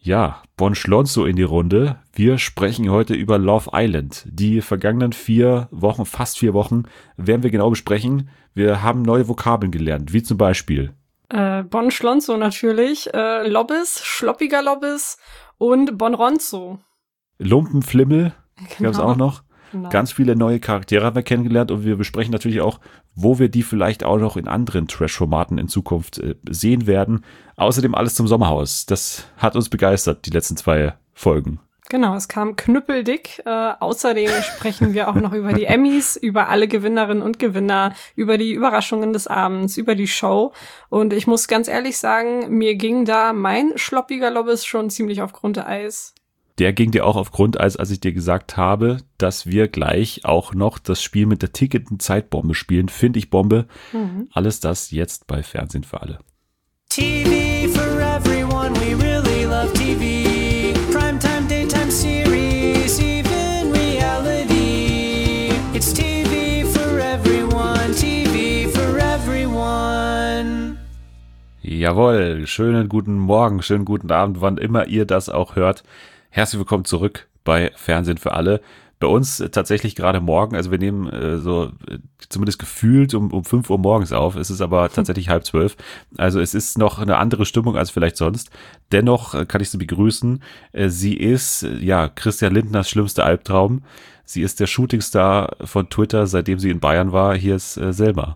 Ja, Bon Schlonzo in die Runde. Wir sprechen heute über Love Island. Die vergangenen 4 Wochen, fast 4 Wochen, werden wir genau besprechen. Wir haben neue Vokabeln gelernt, wie zum Beispiel Bon Schlonzo natürlich, Lobbys, schloppiger Lobbys und Bonronzo. Lumpenflimmel gab es auch noch. Genau. Ganz viele neue Charaktere haben wir kennengelernt und wir besprechen natürlich auch, wo wir die vielleicht auch noch in anderen Trash-Formaten in Zukunft sehen werden. Außerdem alles zum Sommerhaus. Das hat uns begeistert, die letzten 2 Folgen. Genau, es kam knüppeldick. Außerdem sprechen wir auch noch über die Emmys, über alle Gewinnerinnen und Gewinner, über die Überraschungen des Abends, über die Show. Und ich muss ganz ehrlich sagen, mir ging da mein schloppiger Lobbys schon ziemlich auf Grundeis. Der ging dir auch auf Grundeis, als ich dir gesagt habe, dass wir gleich auch noch das Spiel mit der tickenden Zeitbombe spielen. Finde ich Bombe. Alles das jetzt bei Fernsehen für alle. TV for everyone, we really love TV. Primetime, daytime series, even reality. It's TV for everyone, TV for everyone. Jawohl, schönen guten Morgen, schönen guten Abend, wann immer ihr das auch hört. Herzlich willkommen zurück bei Fernsehen für alle. Bei uns tatsächlich gerade morgen, also wir nehmen zumindest gefühlt um 5 Uhr morgens auf, es ist aber tatsächlich 11:30. Also es ist noch eine andere Stimmung als vielleicht sonst. Dennoch kann ich sie begrüßen. Sie ist, Christian Lindners schlimmster Albtraum. Sie ist der Shootingstar von Twitter, seitdem sie in Bayern war. Hier ist Selma.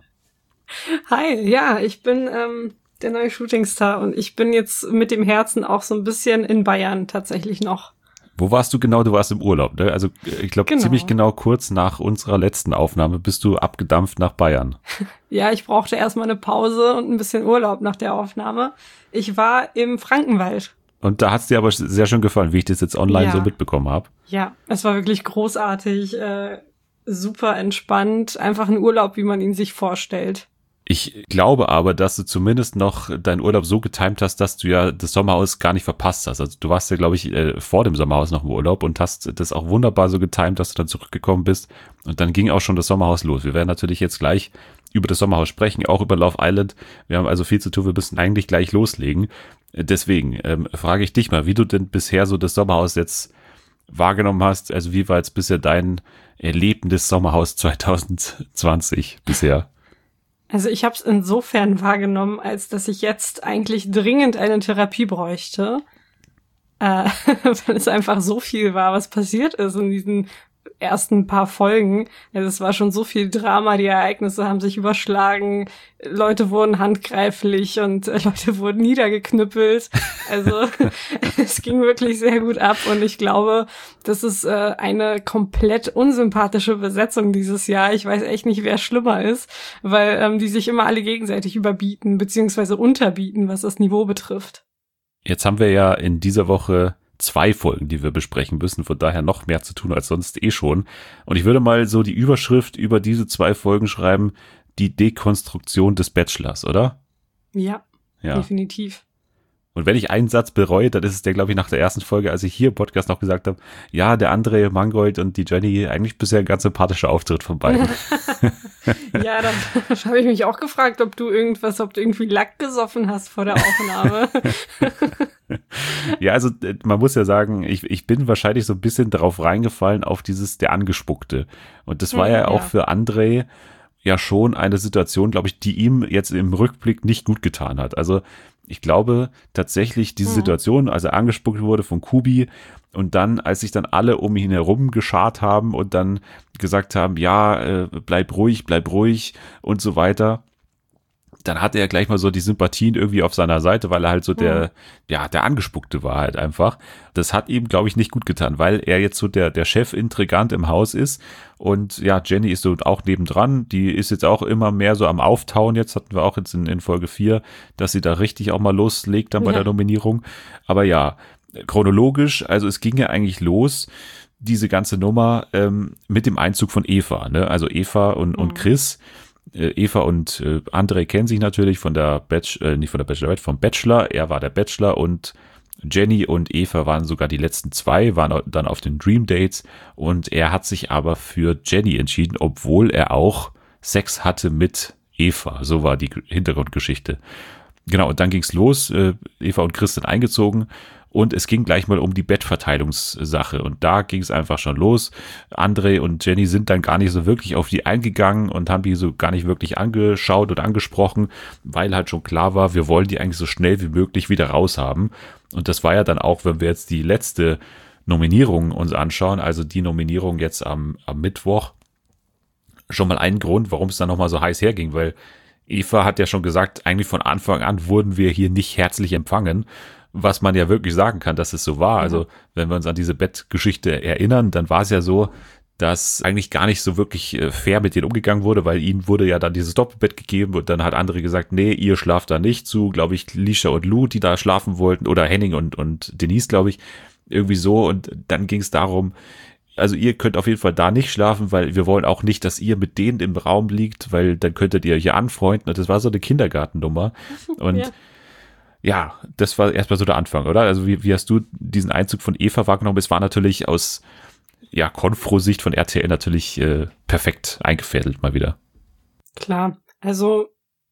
Hi, ja, ich bin der neue Shootingstar und ich bin jetzt mit dem Herzen auch so ein bisschen in Bayern tatsächlich noch. Wo warst du genau? Du warst im Urlaub, ne? Also ich glaube ziemlich genau kurz nach unserer letzten Aufnahme bist du abgedampft nach Bayern. Ja, ich brauchte erstmal eine Pause und ein bisschen Urlaub nach der Aufnahme. Ich war im Frankenwald. Und da hat's dir aber sehr schön gefallen, wie ich das jetzt online so mitbekommen habe. Ja, es war wirklich großartig, super entspannt, einfach ein Urlaub, wie man ihn sich vorstellt. Ich glaube aber, dass du zumindest noch deinen Urlaub so getimt hast, dass du ja das Sommerhaus gar nicht verpasst hast. Also du warst ja, glaube ich, vor dem Sommerhaus noch im Urlaub und hast das auch wunderbar so getimt, dass du dann zurückgekommen bist. Und dann ging auch schon das Sommerhaus los. Wir werden natürlich jetzt gleich über das Sommerhaus sprechen, auch über Love Island. Wir haben also viel zu tun, wir müssen eigentlich gleich loslegen. Deswegen frage ich dich mal, wie du denn bisher so das Sommerhaus jetzt wahrgenommen hast. Also wie war jetzt bisher dein erlebendes Sommerhaus 2020 bisher? Also ich habe es insofern wahrgenommen, als dass ich jetzt eigentlich dringend eine Therapie bräuchte, weil es einfach so viel war, was passiert ist in diesen ersten paar Folgen. Also es war schon so viel Drama, die Ereignisse haben sich überschlagen, Leute wurden handgreiflich und Leute wurden niedergeknüppelt. Also es ging wirklich sehr gut ab und ich glaube, das ist eine komplett unsympathische Besetzung dieses Jahr. Ich weiß echt nicht, wer schlimmer ist, weil die sich immer alle gegenseitig überbieten beziehungsweise unterbieten, was das Niveau betrifft. Jetzt haben wir ja in dieser Woche 2 Folgen, die wir besprechen müssen, von daher noch mehr zu tun als sonst schon. Und ich würde mal so die Überschrift über diese 2 Folgen schreiben, die Dekonstruktion des Bachelors, oder? Ja. Definitiv. Und wenn ich einen Satz bereue, dann ist es der, glaube ich, nach der ersten Folge, als ich hier im Podcast noch gesagt habe, ja, der André Mangold und die Jenny, eigentlich bisher ein ganz sympathischer Auftritt von beiden. Ja, da habe ich mich auch gefragt, ob du irgendwie Lack gesoffen hast vor der Aufnahme. Ja, also man muss ja sagen, ich bin wahrscheinlich so ein bisschen drauf reingefallen auf der Angespuckte. Und das war ja auch für André ja schon eine Situation, glaube ich, die ihm jetzt im Rückblick nicht gut getan hat. Also ich glaube tatsächlich diese Situation, als er angespuckt wurde von Kubi und dann, als sich dann alle um ihn herum geschart haben und dann gesagt haben, ja, bleib ruhig und so weiter, dann hatte er gleich mal so die Sympathien irgendwie auf seiner Seite, weil er halt so der Angespuckte war halt einfach. Das hat ihm, glaube ich, nicht gut getan, weil er jetzt so der Chef-Intrigant im Haus ist und ja, Jenny ist so auch nebendran, die ist jetzt auch immer mehr so am Auftauen, jetzt hatten wir auch jetzt in Folge 4, dass sie da richtig auch mal loslegt dann bei der Nominierung, aber ja, chronologisch, also es ging ja eigentlich los, diese ganze Nummer mit dem Einzug von Eva, ne? Also Eva und Chris. Eva und André kennen sich natürlich von der vom Bachelor. Er war der Bachelor und Jenny und Eva waren sogar die letzten 2, waren dann auf den Dream Dates und er hat sich aber für Jenny entschieden, obwohl er auch Sex hatte mit Eva. So war die Hintergrundgeschichte. Genau, und dann ging's los. Eva und Chris sind eingezogen Und es ging gleich mal um die Bettverteilungssache. Und da ging es einfach schon los. André und Jenny sind dann gar nicht so wirklich auf die eingegangen und haben die so gar nicht wirklich angeschaut und angesprochen, weil halt schon klar war, wir wollen die eigentlich so schnell wie möglich wieder raushaben. Und das war ja dann auch, wenn wir jetzt die letzte Nominierung uns anschauen, also die Nominierung jetzt am Mittwoch, schon mal ein Grund, warum es dann nochmal so heiß herging, weil Eva hat ja schon gesagt, eigentlich von Anfang an wurden wir hier nicht herzlich empfangen, was man ja wirklich sagen kann, dass es so war. Also wenn wir uns an diese Bettgeschichte erinnern, dann war es ja so, dass eigentlich gar nicht so wirklich fair mit denen umgegangen wurde, weil ihnen wurde ja dann dieses Doppelbett gegeben und dann hat André gesagt, nee, ihr schlaft da nicht zu, glaube ich, Lisha und Lou, die da schlafen wollten, oder Henning und Denise, glaube ich, irgendwie so. Und dann ging es darum, also ihr könnt auf jeden Fall da nicht schlafen, weil wir wollen auch nicht, dass ihr mit denen im Raum liegt, weil dann könntet ihr hier anfreunden. Und das war so eine Kindergartennummer. Und ja, das war erstmal so der Anfang, oder? Also wie hast du diesen Einzug von Eva wahrgenommen? Es war natürlich aus Konfro-Sicht von RTL natürlich perfekt eingefädelt mal wieder. Klar, also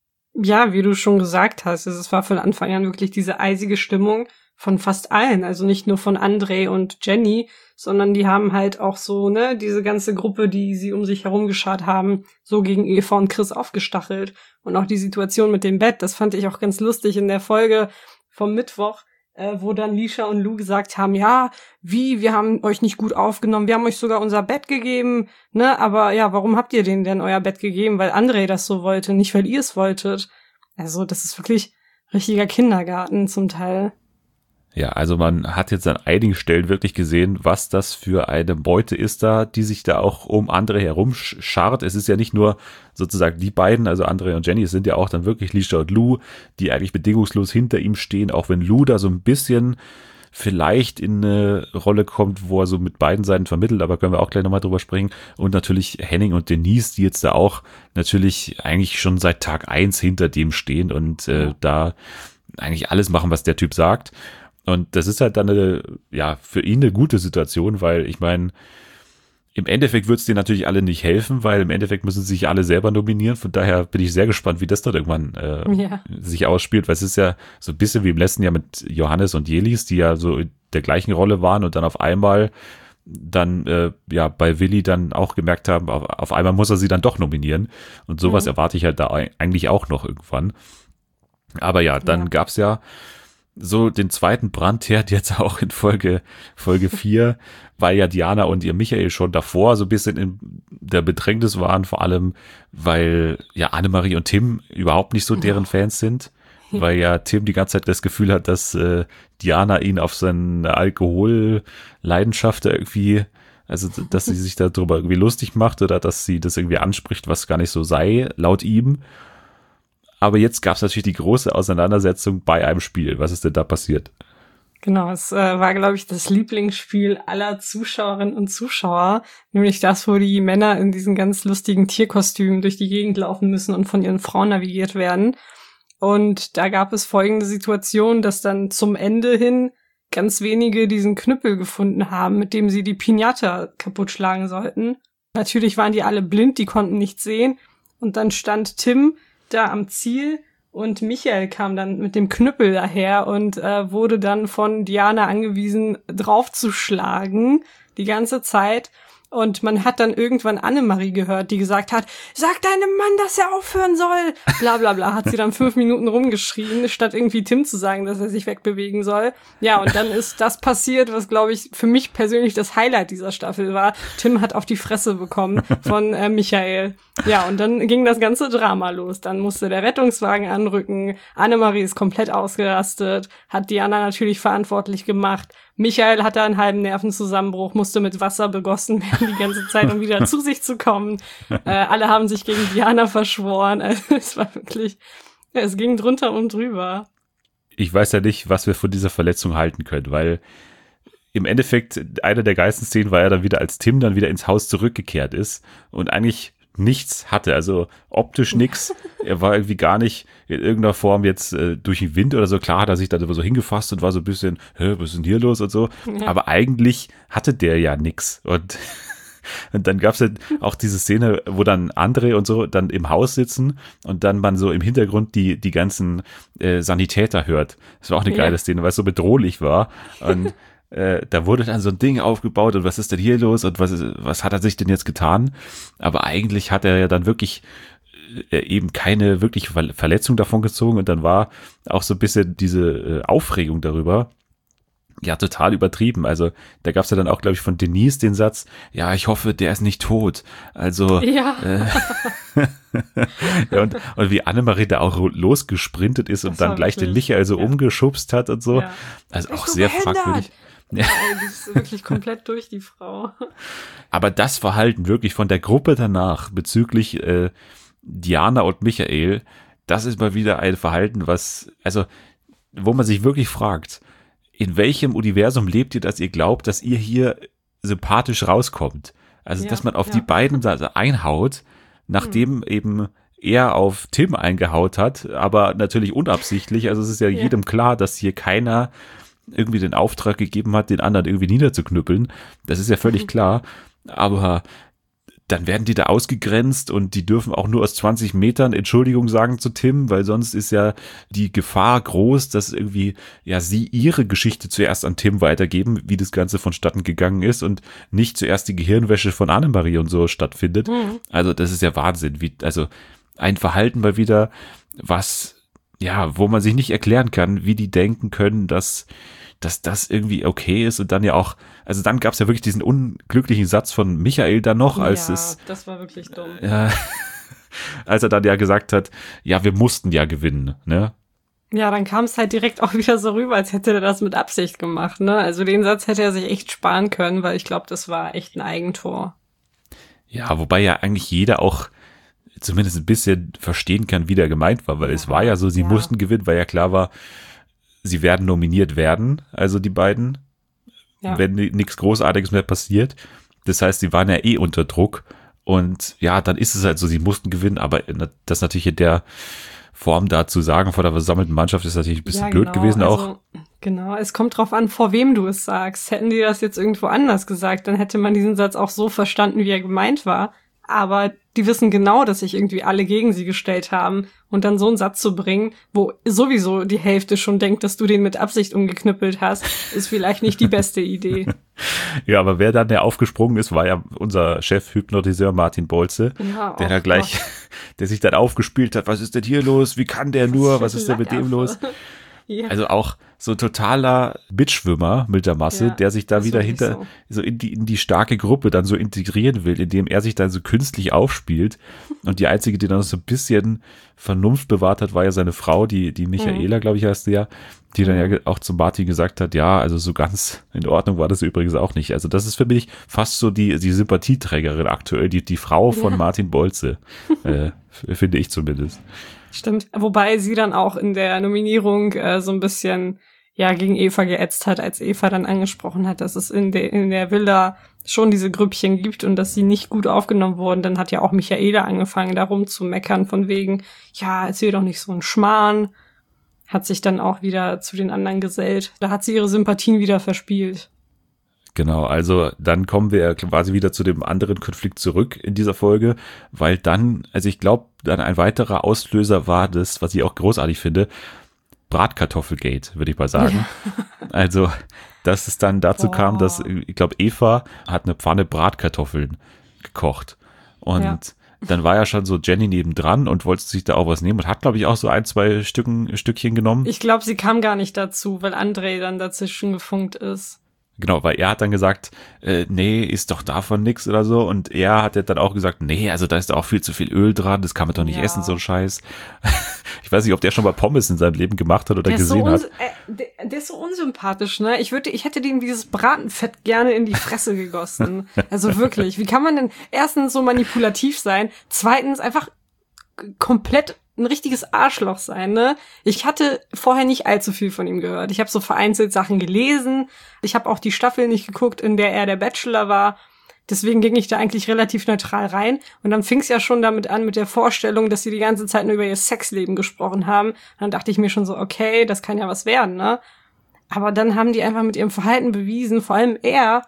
ja, wie du schon gesagt hast, es war von Anfang an wirklich diese eisige Stimmung von fast allen, also nicht nur von André und Jenny, sondern die haben halt auch so, diese ganze Gruppe, die sie um sich herum geschart haben, so gegen Eva und Chris aufgestachelt. Und auch die Situation mit dem Bett, das fand ich auch ganz lustig in der Folge vom Mittwoch, wo dann Lisha und Lou gesagt haben, ja, wir haben euch nicht gut aufgenommen, wir haben euch sogar unser Bett gegeben, aber ja, warum habt ihr denen denn euer Bett gegeben? Weil André das so wollte, nicht weil ihr es wolltet. Also das ist wirklich richtiger Kindergarten zum Teil. Ja, also man hat jetzt an einigen Stellen wirklich gesehen, was das für eine Beute ist da, die sich da auch um André herum scharrt. Es ist ja nicht nur sozusagen die beiden, also André und Jenny, es sind ja auch dann wirklich Lisha und Lou, die eigentlich bedingungslos hinter ihm stehen, auch wenn Lou da so ein bisschen vielleicht in eine Rolle kommt, wo er so mit beiden Seiten vermittelt, aber können wir auch gleich nochmal drüber sprechen. Und natürlich Henning und Denise, die jetzt da auch natürlich eigentlich schon seit Tag 1 hinter dem stehen und da eigentlich alles machen, was der Typ sagt. Und das ist halt dann für ihn eine gute Situation, weil ich meine, im Endeffekt wird es denen natürlich alle nicht helfen, weil im Endeffekt müssen sie sich alle selber nominieren. Von daher bin ich sehr gespannt, wie das dann irgendwann sich ausspielt, weil es ist ja so ein bisschen wie im letzten Jahr mit Johannes und Jelis, die ja so in der gleichen Rolle waren und dann auf einmal dann bei Willi dann auch gemerkt haben, auf einmal muss er sie dann doch nominieren. Und sowas erwarte ich halt da eigentlich auch noch irgendwann. Aber dann gab's ja so den zweiten Brandherd jetzt auch in Folge 4, weil ja Diana und ihr Michael schon davor so ein bisschen in der Bedrängnis waren, vor allem, weil ja Annemarie und Tim überhaupt nicht so deren Fans sind, weil ja Tim die ganze Zeit das Gefühl hat, dass Diana ihn auf seine Alkoholleidenschaft irgendwie, also dass sie sich darüber irgendwie lustig macht oder dass sie das irgendwie anspricht, was gar nicht so sei, laut ihm. Aber jetzt gab es natürlich die große Auseinandersetzung bei einem Spiel. Was ist denn da passiert? Genau, es war, glaube ich, das Lieblingsspiel aller Zuschauerinnen und Zuschauer. Nämlich das, wo die Männer in diesen ganz lustigen Tierkostümen durch die Gegend laufen müssen und von ihren Frauen navigiert werden. Und da gab es folgende Situation, dass dann zum Ende hin ganz wenige diesen Knüppel gefunden haben, mit dem sie die Piñata kaputt schlagen sollten. Natürlich waren die alle blind, die konnten nichts sehen. Und dann stand Tim da am Ziel und Michael kam dann mit dem Knüppel daher und wurde dann von Diana angewiesen, draufzuschlagen die ganze Zeit. Und man hat dann irgendwann Annemarie gehört, die gesagt hat, sag deinem Mann, dass er aufhören soll. Bla bla bla, hat sie dann 5 Minuten rumgeschrien, statt irgendwie Tim zu sagen, dass er sich wegbewegen soll. Ja, und dann ist das passiert, was, glaube ich, für mich persönlich das Highlight dieser Staffel war. Tim hat auf die Fresse bekommen von Michael. Ja, und dann ging das ganze Drama los. Dann musste der Rettungswagen anrücken. Annemarie ist komplett ausgerastet, hat Diana natürlich verantwortlich gemacht. Michael hatte einen halben Nervenzusammenbruch, musste mit Wasser begossen werden die ganze Zeit, um wieder zu sich zu kommen. Alle haben sich gegen Diana verschworen. Also es war wirklich, es ging drunter und drüber. Ich weiß ja nicht, was wir von dieser Verletzung halten können, weil im Endeffekt eine der geilsten Szenen war ja dann wieder, als Tim dann wieder ins Haus zurückgekehrt ist und eigentlich nichts hatte, also optisch nix. Er war irgendwie gar nicht in irgendeiner Form jetzt durch den Wind oder so. Klar hat er sich da so hingefasst und war so ein bisschen, was ist denn hier los und so. Ja. Aber eigentlich hatte der ja nix. Und Und dann gab's ja auch diese Szene, wo dann André und so dann im Haus sitzen und dann man so im Hintergrund die ganzen Sanitäter hört. Das war auch eine geile Szene, weil es so bedrohlich war. Und da wurde dann so ein Ding aufgebaut und was ist denn hier los und was hat er sich denn jetzt getan? Aber eigentlich hat er ja dann wirklich eben keine wirkliche Verletzung davon gezogen und dann war auch so ein bisschen diese Aufregung darüber ja total übertrieben. Also da gab es ja dann auch, glaube ich, von Denise den Satz, ja, ich hoffe, der ist nicht tot. Also Ja. ja, und wie Annemarie da auch losgesprintet ist und dann gleich den Michael so umgeschubst hat und so. Ja. Also auch sehr fragwürdig. Ja, die ist wirklich komplett durch, die Frau. Aber das Verhalten wirklich von der Gruppe danach bezüglich Diana und Michael, das ist mal wieder ein Verhalten, wo man sich wirklich fragt, in welchem Universum lebt ihr, dass ihr glaubt, dass ihr hier sympathisch rauskommt? Also, dass man auf die beiden einhaut, nachdem eben er auf Tim eingehaut hat, aber natürlich unabsichtlich. Also, es ist ja jedem klar, dass hier keiner irgendwie den Auftrag gegeben hat, den anderen irgendwie niederzuknüppeln. Das ist ja völlig klar. Aber dann werden die da ausgegrenzt und die dürfen auch nur aus 20 Metern Entschuldigung sagen zu Tim, weil sonst ist ja die Gefahr groß, dass irgendwie sie ihre Geschichte zuerst an Tim weitergeben, wie das Ganze vonstatten gegangen ist und nicht zuerst die Gehirnwäsche von Annemarie und so stattfindet. Also das ist ja Wahnsinn. Also ein Verhalten mal wieder, wo man sich nicht erklären kann, wie die denken können, dass das irgendwie okay ist und dann ja auch, also dann gab es ja wirklich diesen unglücklichen Satz von Michael dann noch, das war wirklich dumm. Als er dann ja gesagt hat, ja, wir mussten ja gewinnen, ne? Ja, dann kam es halt direkt auch wieder so rüber, als hätte er das mit Absicht gemacht, ne? Also den Satz hätte er sich echt sparen können, weil ich glaube, das war echt ein Eigentor. Ja, wobei ja eigentlich jeder auch zumindest ein bisschen verstehen kann, wie der gemeint war, weil es war ja so, sie mussten gewinnen, weil ja klar war, sie werden nominiert werden, also die beiden, wenn nichts Großartiges mehr passiert. Das heißt, sie waren ja unter Druck und ja, dann ist es halt so, sie mussten gewinnen, aber das natürlich in der Form da zu sagen vor der versammelten Mannschaft ist natürlich ein bisschen blöd gewesen auch. Genau, es kommt drauf an, vor wem du es sagst. Hätten die das jetzt irgendwo anders gesagt, dann hätte man diesen Satz auch so verstanden, wie er gemeint war. Aber die wissen genau, dass sich irgendwie alle gegen sie gestellt haben. Und dann so einen Satz zu bringen, wo sowieso die Hälfte schon denkt, dass du den mit Absicht umgeknüppelt hast, ist vielleicht nicht die beste Idee. Ja, aber wer dann der aufgesprungen ist, war ja unser Chef-Hypnotiseur Martin Bolze, der sich dann aufgespielt hat, was ist denn hier los, wie kann der nur, was ist denn mit dem los? Ja. Also auch so ein totaler Mitschwimmer mit der Masse, der sich da wieder so in die starke Gruppe dann so integrieren will, indem er sich dann so künstlich aufspielt. Und die einzige, die dann noch so ein bisschen Vernunft bewahrt hat, war ja seine Frau, die Michaela, glaube ich, heißt sie ja, die dann ja auch zu Martin gesagt hat, ja, also so ganz in Ordnung war das übrigens auch nicht. Also das ist für mich fast so die Sympathieträgerin aktuell, die Frau von Martin Bolze, finde ich zumindest. Stimmt, wobei sie dann auch in der Nominierung so ein bisschen gegen Eva geätzt hat, als Eva dann angesprochen hat, dass es in der Villa schon diese Grüppchen gibt und dass sie nicht gut aufgenommen wurden. Dann hat ja auch Michaela angefangen, da rumzumeckern von wegen, ja, erzähl doch nicht so einen Schmarrn. Hat sich dann auch wieder zu den anderen gesellt. Da hat sie ihre Sympathien wieder verspielt. Genau, also dann kommen wir quasi wieder zu dem anderen Konflikt zurück in dieser Folge, weil dann, also ich glaube, dann ein weiterer Auslöser war das, was ich auch großartig finde, Bratkartoffelgate, würde ich mal sagen. Ja. Also, dass es dann dazu kam, dass, ich glaube, Eva hat eine Pfanne Bratkartoffeln gekocht und dann war ja schon so Jenny nebendran und wollte sich da auch was nehmen und hat, glaube ich, auch so 1-2 Stückchen genommen. Ich glaube, sie kam gar nicht dazu, weil André dann dazwischen gefunkt ist. Genau, weil er hat dann gesagt, nee, ist doch davon nix oder so. Und er hat ja dann auch gesagt, nee, also da ist auch viel zu viel Öl dran, das kann man doch nicht essen, so ein Scheiß. Ich weiß nicht, ob der schon mal Pommes in seinem Leben gemacht hat oder gesehen hat. Der ist so unsympathisch, ne? Ich hätte dem dieses Bratenfett gerne in die Fresse gegossen. Also wirklich, wie kann man denn erstens so manipulativ sein, zweitens einfach komplett ein richtiges Arschloch sein, ne? Ich hatte vorher nicht allzu viel von ihm gehört. Ich habe so vereinzelt Sachen gelesen. Ich habe auch die Staffel nicht geguckt, in der er der Bachelor war. Deswegen ging ich da eigentlich relativ neutral rein. Und dann fing es ja schon damit an, mit der Vorstellung, dass sie die ganze Zeit nur über ihr Sexleben gesprochen haben. Und dann dachte ich mir schon so, okay, das kann ja was werden, ne? Aber dann haben die einfach mit ihrem Verhalten bewiesen, vor allem er,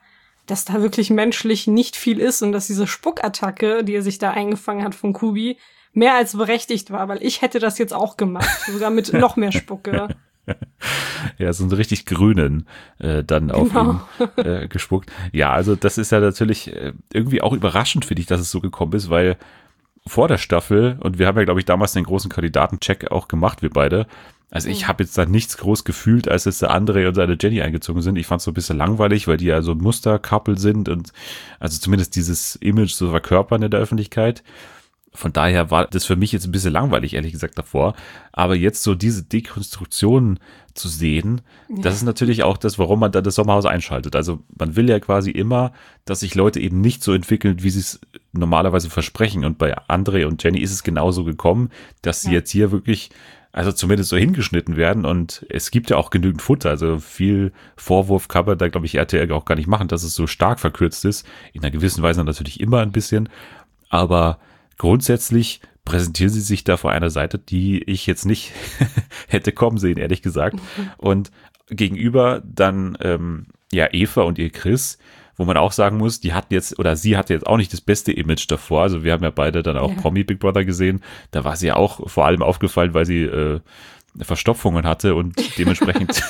dass da wirklich menschlich nicht viel ist und dass diese Spuckattacke, die er sich da eingefangen hat von Kubi, mehr als berechtigt war, weil ich hätte das jetzt auch gemacht, sogar mit noch mehr Spucke. Ja, so einen richtig grünen dann auf ihn gespuckt. Ja, also das ist ja natürlich irgendwie auch überraschend, finde ich, dass es so gekommen ist, weil vor der Staffel, und wir haben ja, glaube ich, damals den großen Kandidatencheck auch gemacht, wir beide. Also ich habe jetzt da nichts groß gefühlt, als jetzt der André und seine Jenny eingezogen sind. Ich fand es so ein bisschen langweilig, weil die ja so ein Muster-Couple sind und also zumindest dieses Image so verkörpern in der Öffentlichkeit. Von daher war das für mich jetzt ein bisschen langweilig, ehrlich gesagt, davor. Aber jetzt so diese Dekonstruktion zu sehen, das ist natürlich auch das, warum man da das Sommerhaus einschaltet. Also man will ja quasi immer, dass sich Leute eben nicht so entwickeln, wie sie es normalerweise versprechen. Und bei André und Jenny ist es genauso gekommen, dass sie jetzt hier wirklich, also zumindest so hingeschnitten werden. Und es gibt ja auch genügend Futter. Also viel Vorwurf kann man da, glaube ich, RTL auch gar nicht machen, dass es so stark verkürzt ist. In einer gewissen Weise natürlich immer ein bisschen. Aber grundsätzlich präsentieren sie sich da vor einer Seite, die ich jetzt nicht hätte kommen sehen, ehrlich gesagt. Und gegenüber dann Eva und ihr Chris, wo man auch sagen muss, die hatten jetzt, oder sie hatte jetzt auch nicht das beste Image davor. Also wir haben ja beide dann auch Promi Big Brother gesehen. Da war sie ja auch vor allem aufgefallen, weil sie Verstopfungen hatte und dementsprechend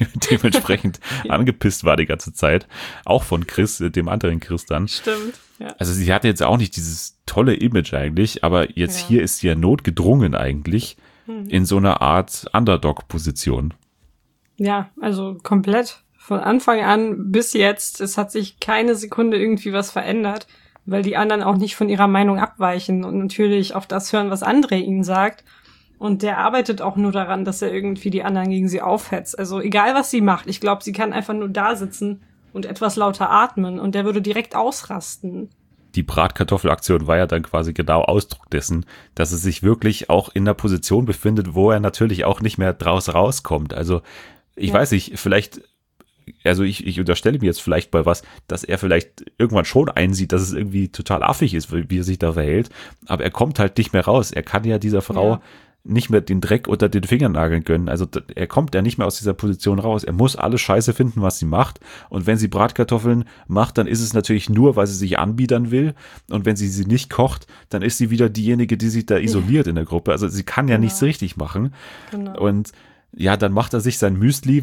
angepisst war die ganze Zeit. Auch von Chris, dem anderen Chris dann. Stimmt, ja. Also sie hatte jetzt auch nicht dieses tolle Image eigentlich, aber jetzt hier ist sie ja notgedrungen eigentlich in so einer Art Underdog-Position. Ja, also komplett. Von Anfang an bis jetzt, es hat sich keine Sekunde irgendwie was verändert, weil die anderen auch nicht von ihrer Meinung abweichen und natürlich auf das hören, was André ihnen sagt. Und der arbeitet auch nur daran, dass er irgendwie die anderen gegen sie aufhetzt. Also egal, was sie macht. Ich glaube, sie kann einfach nur da sitzen und etwas lauter atmen. Und der würde direkt ausrasten. Die Bratkartoffelaktion war ja dann quasi genau Ausdruck dessen, dass es sich wirklich auch in einer Position befindet, wo er natürlich auch nicht mehr draus rauskommt. Also ich weiß nicht, vielleicht, also ich unterstelle mir jetzt vielleicht bei was, dass er vielleicht irgendwann schon einsieht, dass es irgendwie total affig ist, wie er sich da verhält. Aber er kommt halt nicht mehr raus. Er kann ja dieser Frau nicht mehr den Dreck unter den Fingernageln gönnen. Also er kommt ja nicht mehr aus dieser Position raus. Er muss alles scheiße finden, was sie macht. Und wenn sie Bratkartoffeln macht, dann ist es natürlich nur, weil sie sich anbiedern will. Und wenn sie nicht kocht, dann ist sie wieder diejenige, die sich da isoliert in der Gruppe. Also sie kann ja nichts richtig machen. Genau. Und ja, dann macht er sich sein Müsli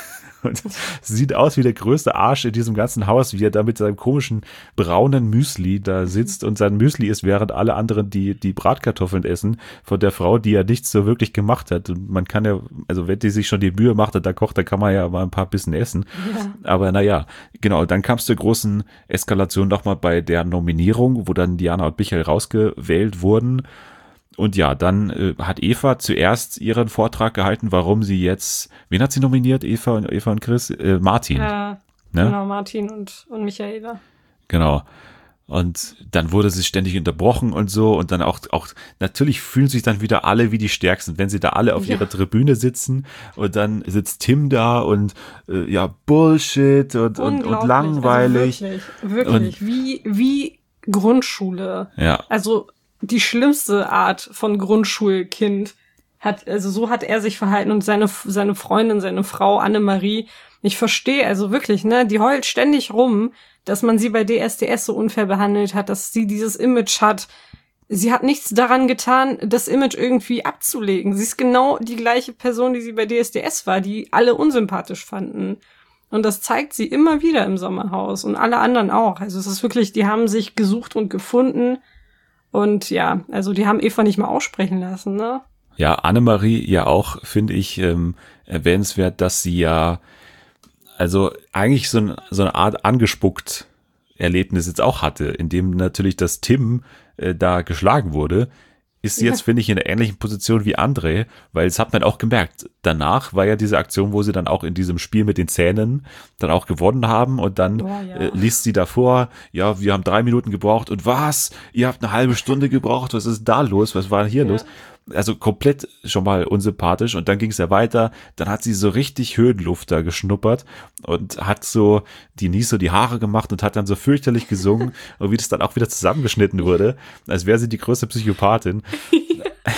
und sieht aus wie der größte Arsch in diesem ganzen Haus, wie er da mit seinem komischen braunen Müsli da sitzt und sein Müsli ist, während alle anderen die Bratkartoffeln essen von der Frau, die ja nichts so wirklich gemacht hat. Und man kann ja, also wenn die sich schon die Mühe macht und da kocht, dann kann man ja mal ein paar Bissen essen. Ja. Aber naja, genau, dann kam es zur großen Eskalation nochmal bei der Nominierung, wo dann Diana und Michael rausgewählt wurden. Und ja, dann hat Eva zuerst ihren Vortrag gehalten, warum sie jetzt, wen hat sie nominiert? Eva und Chris? Martin. Ja, ne? Genau, Martin und Michaela. Genau. Und dann wurde sie ständig unterbrochen und so. Und dann auch natürlich fühlen sich dann wieder alle wie die Stärksten, wenn sie da alle auf ihrer Tribüne sitzen. Und dann sitzt Tim da und Bullshit und langweilig. Also wirklich. Und wie Grundschule. Ja. Also die schlimmste Art von Grundschulkind so hat er sich verhalten und seine Freundin, seine Frau Annemarie. Ich verstehe also wirklich, ne, die heult ständig rum, dass man sie bei DSDS so unfair behandelt hat, dass sie dieses Image hat. Sie hat nichts daran getan, das Image irgendwie abzulegen. Sie ist genau die gleiche Person, die sie bei DSDS war, die alle unsympathisch fanden. Und das zeigt sie immer wieder im Sommerhaus und alle anderen auch. Also es ist wirklich, die haben sich gesucht und gefunden. Und ja, also die haben Eva nicht mal aussprechen lassen, ne? Ja, Annemarie ja auch, finde ich, erwähnenswert, dass sie ja, also eigentlich so eine Art angespuckt Erlebnis jetzt auch hatte, in dem natürlich das Tim da geschlagen wurde, ist jetzt, finde ich, in einer ähnlichen Position wie André, weil das hat man auch gemerkt. Danach war ja diese Aktion, wo sie dann auch in diesem Spiel mit den Zähnen dann auch gewonnen haben und dann liest sie davor, ja, wir haben 3 Minuten gebraucht und was? Ihr habt eine halbe Stunde gebraucht? Was ist da los? Was war hier los? Also komplett schon mal unsympathisch und dann ging es ja weiter, dann hat sie so richtig Höhenluft da geschnuppert und hat so die Haare gemacht und hat dann so fürchterlich gesungen und wie das dann auch wieder zusammengeschnitten wurde, als wäre sie die größte Psychopathin.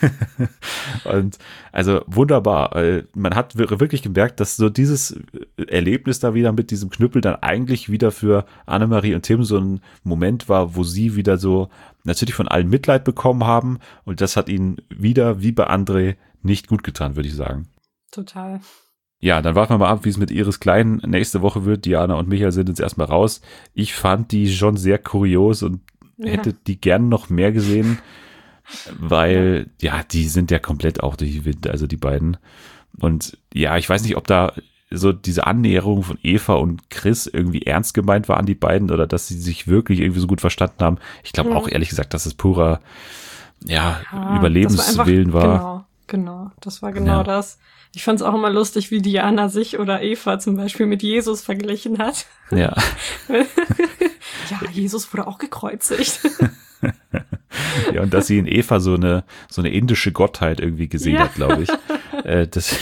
Und also wunderbar. Man hat wirklich gemerkt, dass so dieses Erlebnis da wieder mit diesem Knüppel dann eigentlich wieder für Annemarie und Tim so ein Moment war, wo sie wieder so natürlich von allen Mitleid bekommen haben. Und das hat ihnen wieder, wie bei André, nicht gut getan, würde ich sagen. Total. Ja, dann warten wir mal ab, wie es mit Iris Klein nächste Woche wird. Diana und Michael sind jetzt erstmal raus. Ich fand die schon sehr kurios und hätte die gern noch mehr gesehen, weil, ja, die sind ja komplett auch durch die Wind, also die beiden. Und ja, ich weiß nicht, ob da so diese Annäherung von Eva und Chris irgendwie ernst gemeint war an die beiden oder dass sie sich wirklich irgendwie so gut verstanden haben. Ich glaube auch ehrlich gesagt, dass es purer, Überlebenswillen war. Genau. Das war genau das. Ich fand es auch immer lustig, wie Diana sich oder Eva zum Beispiel mit Jesus verglichen hat. Ja. Ja, Jesus wurde auch gekreuzigt. Ja, und dass sie in Eva so eine indische Gottheit irgendwie gesehen hat, glaube ich. Das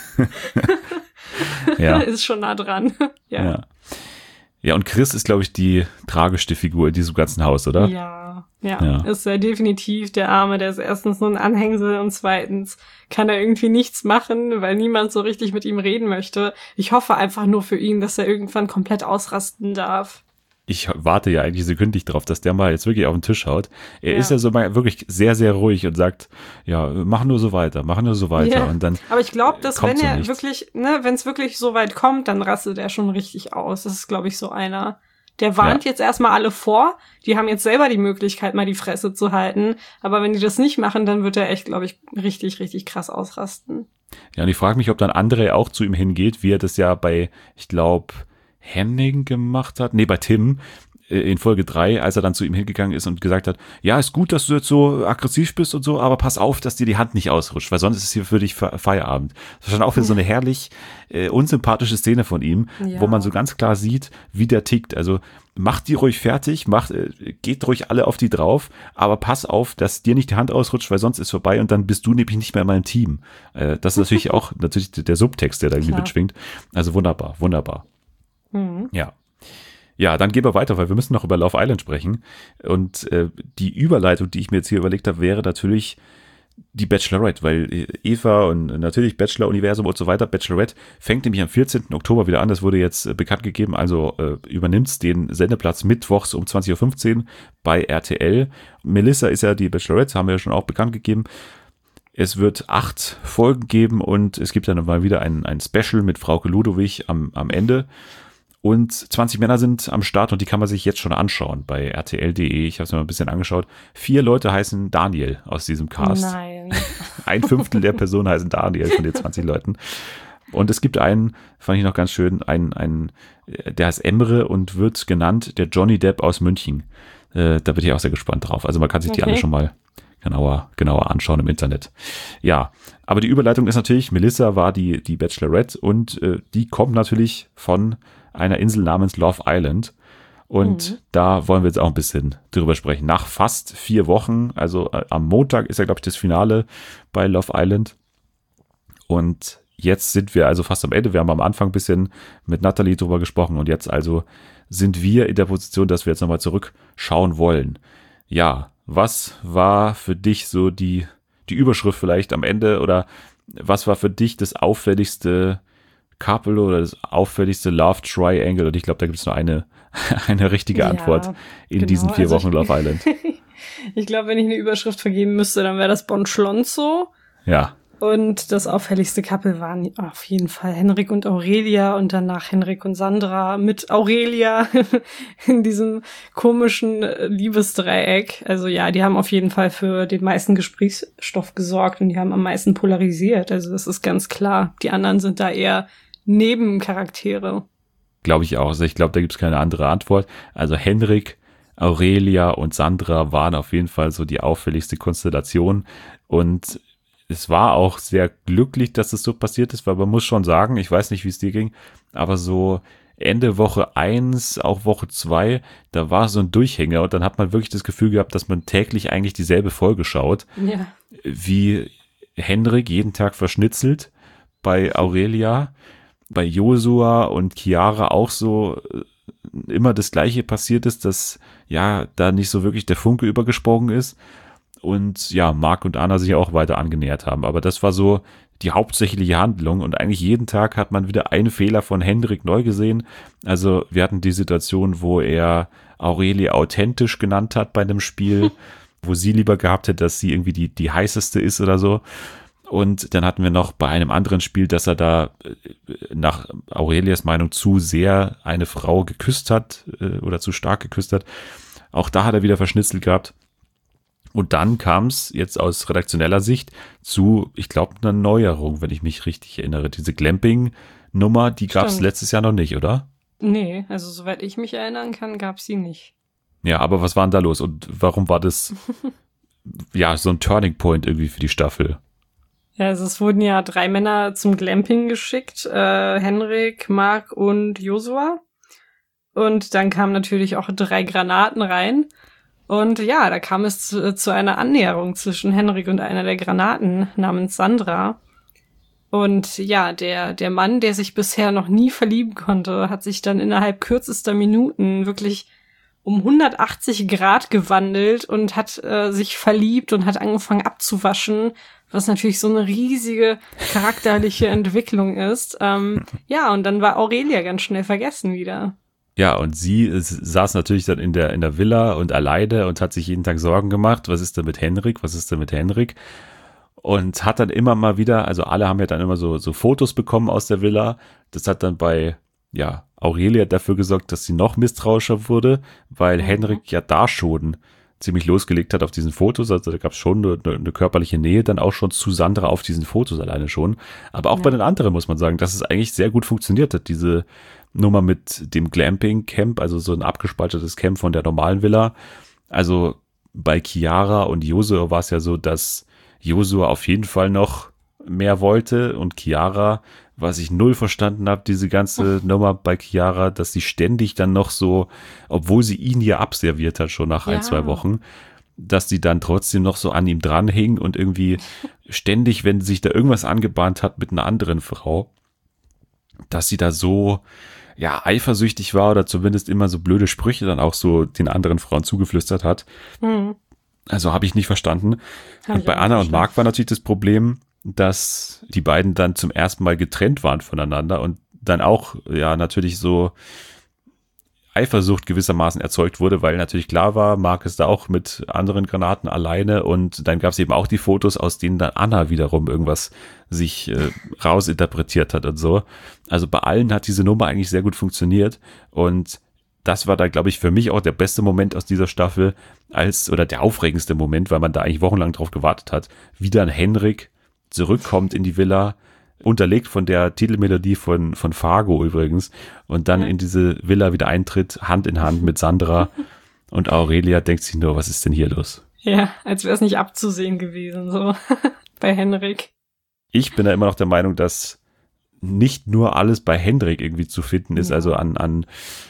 ja. Ist schon nah dran. Ja. Ja, und Chris ist, glaube ich, die tragischste Figur in diesem ganzen Haus, oder? Ja, ist er definitiv der Arme, der ist erstens nur ein Anhängsel und zweitens kann er irgendwie nichts machen, weil niemand so richtig mit ihm reden möchte. Ich hoffe einfach nur für ihn, dass er irgendwann komplett ausrasten darf. Ich warte ja eigentlich sekündlich drauf, dass der mal jetzt wirklich auf den Tisch haut. Er ist ja so mal wirklich sehr, sehr ruhig und sagt, ja, mach nur so weiter. Ja. Und dann aber ich glaube, dass wenn er nichts. wirklich, wenn es wirklich so weit kommt, dann rastet er schon richtig aus. Das ist, glaube ich, so einer. Der warnt jetzt erstmal alle vor. Die haben jetzt selber die Möglichkeit, mal die Fresse zu halten. Aber wenn die das nicht machen, dann wird er echt, glaube ich, richtig, richtig krass ausrasten. Ja, und ich frage mich, ob dann André auch zu ihm hingeht, wie er das ja bei, ich glaube, Henning gemacht hat. Nee, bei Tim in Folge 3, als er dann zu ihm hingegangen ist und gesagt hat, ja, ist gut, dass du jetzt so aggressiv bist und so, aber pass auf, dass dir die Hand nicht ausrutscht, weil sonst ist es hier für dich Feierabend. Das war dann auch wieder so eine herrlich unsympathische Szene von ihm, wo man so ganz klar sieht, wie der tickt. Also macht die ruhig fertig, geht ruhig alle auf die drauf, aber pass auf, dass dir nicht die Hand ausrutscht, weil sonst ist vorbei und dann bist du nämlich nicht mehr in meinem Team. Das ist natürlich auch der Subtext, der da irgendwie mitschwingt. Also wunderbar. Ja, dann gehen wir weiter, weil wir müssen noch über Love Island sprechen. Und die Überleitung, die ich mir jetzt hier überlegt habe, wäre natürlich die Bachelorette, weil Eva und natürlich Bachelor-Universum und so weiter, Bachelorette fängt nämlich am 14. Oktober wieder an. Das wurde jetzt bekannt gegeben, also übernimmt den Sendeplatz mittwochs um 20.15 Uhr bei RTL. Melissa ist ja die Bachelorette, haben wir ja schon auch bekannt gegeben. Es wird 8 Folgen geben und es gibt dann mal wieder ein Special mit Frauke Ludowig am Ende. Und 20 Männer sind am Start und die kann man sich jetzt schon anschauen bei rtl.de. Ich habe es mir mal ein bisschen angeschaut. 4 Leute heißen Daniel aus diesem Cast. Nein. 1/5 der Personen heißen Daniel von den 20 Leuten. Und es gibt einen, fand ich noch ganz schön, der heißt Emre und wird genannt der Johnny Depp aus München. Da bin ich auch sehr gespannt drauf. Also man kann sich die alle schon mal genauer anschauen im Internet. Ja, aber die Überleitung ist natürlich, Melissa war die Bachelorette und die kommt natürlich von einer Insel namens Love Island. Und da wollen wir jetzt auch ein bisschen drüber sprechen. Nach fast 4 Wochen, also am Montag ist ja, glaube ich, das Finale bei Love Island. Und jetzt sind wir also fast am Ende. Wir haben am Anfang ein bisschen mit Natalie drüber gesprochen und jetzt also sind wir in der Position, dass wir jetzt nochmal zurückschauen wollen. Ja, was war für dich so die Überschrift vielleicht am Ende oder was war für dich das auffälligste Couple oder das auffälligste Love Triangle? Und ich glaube, da gibt es nur eine richtige Antwort in diesen 4 Wochen Love Island. Ich glaube, wenn ich eine Überschrift vergeben müsste, dann wäre das Bon Schlonzo. Ja. Und das auffälligste Couple waren auf jeden Fall Henrik und Aurelia und danach Henrik und Sandra mit Aurelia in diesem komischen Liebesdreieck. Also ja, die haben auf jeden Fall für den meisten Gesprächsstoff gesorgt und die haben am meisten polarisiert. Also das ist ganz klar. Die anderen sind da eher Nebencharaktere. Glaube ich auch. Also ich glaube, da gibt es keine andere Antwort. Also Henrik, Aurelia und Sandra waren auf jeden Fall so die auffälligste Konstellation und es war auch sehr glücklich, dass es so passiert ist, weil man muss schon sagen, ich weiß nicht, wie es dir ging, aber so Ende Woche 1, auch Woche 2, da war so ein Durchhänger und dann hat man wirklich das Gefühl gehabt, dass man täglich eigentlich dieselbe Folge schaut, wie Henrik jeden Tag verschnitzelt, bei Aurelia, bei Josua und Chiara auch so immer das Gleiche passiert ist, dass ja da nicht so wirklich der Funke übergesprungen ist. und ja, Mark und Anna sich auch weiter angenähert haben. Aber das war so die hauptsächliche Handlung und eigentlich jeden Tag hat man wieder einen Fehler von Henrik neu gesehen. Also wir hatten die Situation, wo er Aurelie authentisch genannt hat bei einem Spiel, wo sie lieber gehabt hätte, dass sie irgendwie die heißeste ist oder so. Und dann hatten wir noch bei einem anderen Spiel, dass er da nach Aurelias Meinung zu sehr eine Frau geküsst hat oder zu stark geküsst hat. Auch da hat er wieder verschnitzelt gehabt. Und dann kam es jetzt aus redaktioneller Sicht zu, ich glaube, einer Neuerung, wenn ich mich richtig erinnere. Diese Glamping-Nummer, die gab es letztes Jahr noch nicht, oder? Nee, also soweit ich mich erinnern kann, gab es sie nicht. Ja, aber was war denn da los? Und warum war das ja so ein Turning Point irgendwie für die Staffel? Ja, also es wurden ja 3 Männer zum Glamping geschickt, Henrik, Mark und Josua. Und dann kamen natürlich auch 3 Granaten rein. Und ja, da kam es zu einer Annäherung zwischen Henrik und einer der Granaten namens Sandra. Und ja, der Mann, der sich bisher noch nie verlieben konnte, hat sich dann innerhalb kürzester Minuten wirklich um 180 Grad gewandelt und hat sich verliebt und hat angefangen abzuwaschen, was natürlich so eine riesige charakterliche Entwicklung ist. Ja, und dann war Aurelia ganz schnell vergessen wieder. Ja, und sie saß natürlich dann in der Villa und alleine und hat sich jeden Tag Sorgen gemacht, was ist denn mit Henrik, was ist denn mit Henrik? Und hat dann immer mal wieder, also alle haben ja dann immer so Fotos bekommen aus der Villa. Das hat dann bei, ja, Aurelia dafür gesorgt, dass sie noch misstrauischer wurde, weil Henrik ja da schon ziemlich losgelegt hat auf diesen Fotos. Also da gab es schon eine körperliche Nähe dann auch schon zu Sandra auf diesen Fotos alleine schon. Aber auch bei den anderen muss man sagen, dass es eigentlich sehr gut funktioniert hat, diese Nummer mit dem Glamping-Camp, also so ein abgespaltetes Camp von der normalen Villa. Also bei Chiara und Josua war es ja so, dass Josua auf jeden Fall noch mehr wollte und Chiara, was ich null verstanden habe, diese ganze Nummer bei Chiara, dass sie ständig dann noch so, obwohl sie ihn ja abserviert hat schon nach 1-2 Wochen, dass sie dann trotzdem noch so an ihm dranhing und irgendwie ständig, wenn sich da irgendwas angebahnt hat mit einer anderen Frau, dass sie da so ja eifersüchtig war oder zumindest immer so blöde Sprüche dann auch so den anderen Frauen zugeflüstert hat. Also habe ich nicht verstanden. Und bei Anna und Mark war natürlich das Problem, dass die beiden dann zum ersten Mal getrennt waren voneinander und dann auch ja natürlich so Eifersucht gewissermaßen erzeugt wurde, weil natürlich klar war, Mark ist da auch mit anderen Granaten alleine und dann gab es eben auch die Fotos, aus denen dann Anna wiederum irgendwas sich rausinterpretiert hat und so. Also bei allen hat diese Nummer eigentlich sehr gut funktioniert und das war da, glaube ich, für mich auch der beste Moment aus dieser Staffel oder der aufregendste Moment, weil man da eigentlich wochenlang drauf gewartet hat, wie dann Henrik zurückkommt in die Villa, unterlegt von der Titelmelodie von Fargo übrigens und dann in diese Villa wieder eintritt, Hand in Hand mit Sandra und Aurelia denkt sich nur, was ist denn hier los? Ja, als wäre es nicht abzusehen gewesen, so bei Henrik. Ich bin da immer noch der Meinung, dass nicht nur alles bei Henrik irgendwie zu finden ist, also an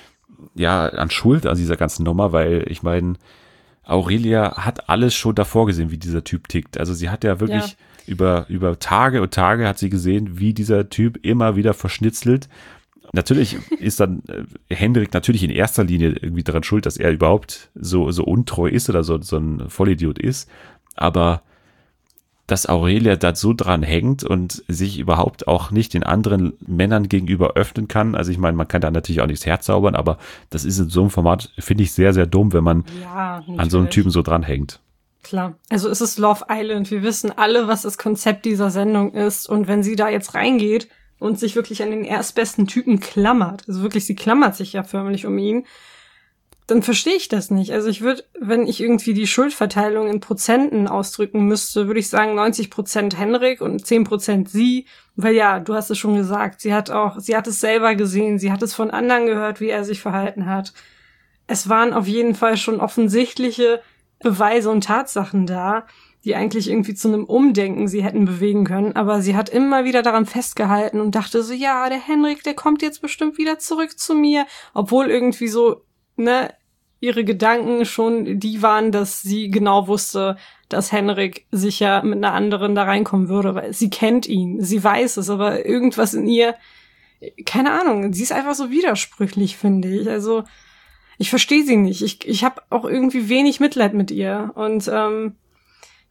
Schuld an dieser ganzen Nummer, weil ich meine, Aurelia hat alles schon davor gesehen, wie dieser Typ tickt. Also sie hat ja wirklich über Tage und Tage hat sie gesehen, wie dieser Typ immer wieder verschnitzelt. Natürlich ist dann Henrik natürlich in erster Linie irgendwie daran schuld, dass er überhaupt so untreu ist oder so ein Vollidiot ist. Aber dass Aurelia da so dran hängt und sich überhaupt auch nicht den anderen Männern gegenüber öffnen kann. Also ich meine, man kann da natürlich auch nichts herzaubern, aber das ist in so einem Format, finde ich, sehr, sehr dumm, wenn man an so einem Typen so dran hängt. Klar, also es ist Love Island. Wir wissen alle, was das Konzept dieser Sendung ist. Und wenn sie da jetzt reingeht und sich wirklich an den erstbesten Typen klammert, also wirklich, sie klammert sich ja förmlich um ihn, dann verstehe ich das nicht. Also ich würde, wenn ich irgendwie die Schuldverteilung in Prozenten ausdrücken müsste, würde ich sagen 90% Henrik und 10% sie. Weil ja, du hast es schon gesagt, sie hat es selber gesehen, sie hat es von anderen gehört, wie er sich verhalten hat. Es waren auf jeden Fall schon offensichtliche Beweise und Tatsachen da, die eigentlich irgendwie zu einem Umdenken sie hätten bewegen können. Aber sie hat immer wieder daran festgehalten und dachte so, ja, der Henrik, der kommt jetzt bestimmt wieder zurück zu mir. Obwohl irgendwie so, ihre Gedanken schon die waren, dass sie genau wusste, dass Henrik sicher mit einer anderen da reinkommen würde, weil sie kennt ihn, sie weiß es, aber irgendwas in ihr, keine Ahnung, sie ist einfach so widersprüchlich, finde ich. Also ich verstehe sie nicht. Ich habe auch irgendwie wenig Mitleid mit ihr und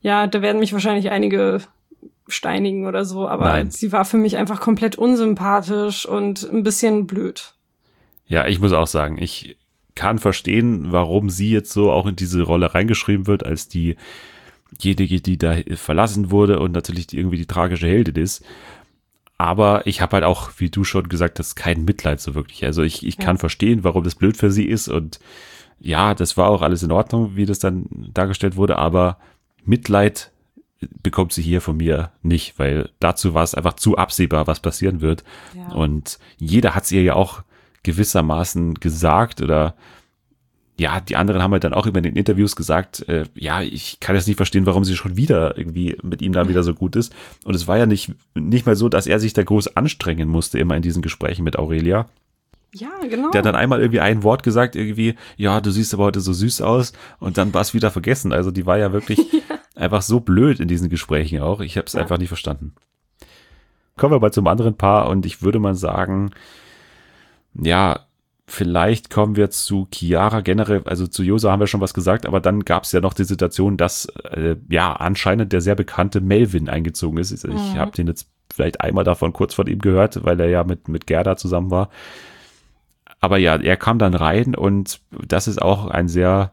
Ja, da werden mich wahrscheinlich einige steinigen oder so, aber Nein. sie war für mich einfach komplett unsympathisch und ein bisschen blöd. Ja, ich muss auch sagen, ich kann verstehen, warum sie jetzt so auch in diese Rolle reingeschrieben wird, als diejenige, die da verlassen wurde und natürlich irgendwie die tragische Heldin ist. Aber ich habe halt auch, wie du schon gesagt hast, kein Mitleid so wirklich. Also ich kann verstehen, warum das blöd für sie ist und ja, das war auch alles in Ordnung, wie das dann dargestellt wurde, aber Mitleid bekommt sie hier von mir nicht, weil dazu war es einfach zu absehbar, was passieren wird. Ja. Und jeder hat es ihr ja auch gewissermaßen gesagt oder ja, die anderen haben halt dann auch über den Interviews gesagt, ja, ich kann jetzt nicht verstehen, warum sie schon wieder irgendwie mit ihm da wieder so gut ist. Und es war ja nicht mal so, dass er sich da groß anstrengen musste, immer in diesen Gesprächen mit Aurelia. Ja, genau. Der hat dann einmal irgendwie ein Wort gesagt, irgendwie, ja, du siehst aber heute so süß aus und dann war es wieder vergessen. Also die war ja wirklich einfach so blöd in diesen Gesprächen auch. Ich habe es einfach nicht verstanden. Kommen wir mal zum anderen Paar und ich würde mal sagen, ja, vielleicht kommen wir zu Chiara generell, also zu Josa haben wir schon was gesagt, aber dann gab es ja noch die Situation, dass ja anscheinend der sehr bekannte Melvin eingezogen ist. Ich habe den jetzt vielleicht einmal kurz von ihm gehört, weil er ja mit Gerda zusammen war. Aber ja, er kam dann rein und das ist auch ein sehr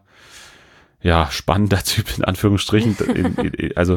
spannender Typ in Anführungsstrichen. Also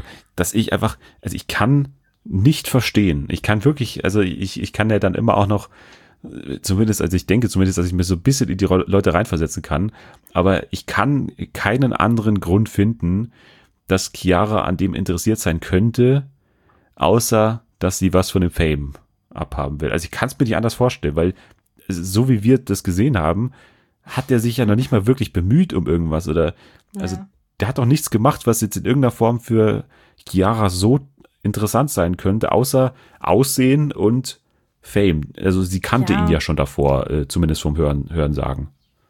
ich kann nicht verstehen. Ich kann wirklich, also ich kann ja dann immer auch noch zumindest, dass ich mir so ein bisschen in die Leute reinversetzen kann, aber ich kann keinen anderen Grund finden, dass Chiara an dem interessiert sein könnte, außer, dass sie was von dem Fame abhaben will. Also ich kann es mir nicht anders vorstellen, weil so wie wir das gesehen haben, hat er sich ja noch nicht mal wirklich bemüht um irgendwas oder, also der hat doch nichts gemacht, was jetzt in irgendeiner Form für Chiara so interessant sein könnte, außer Aussehen und Fame. Also sie kannte ihn ja schon davor, zumindest vom Hören sagen.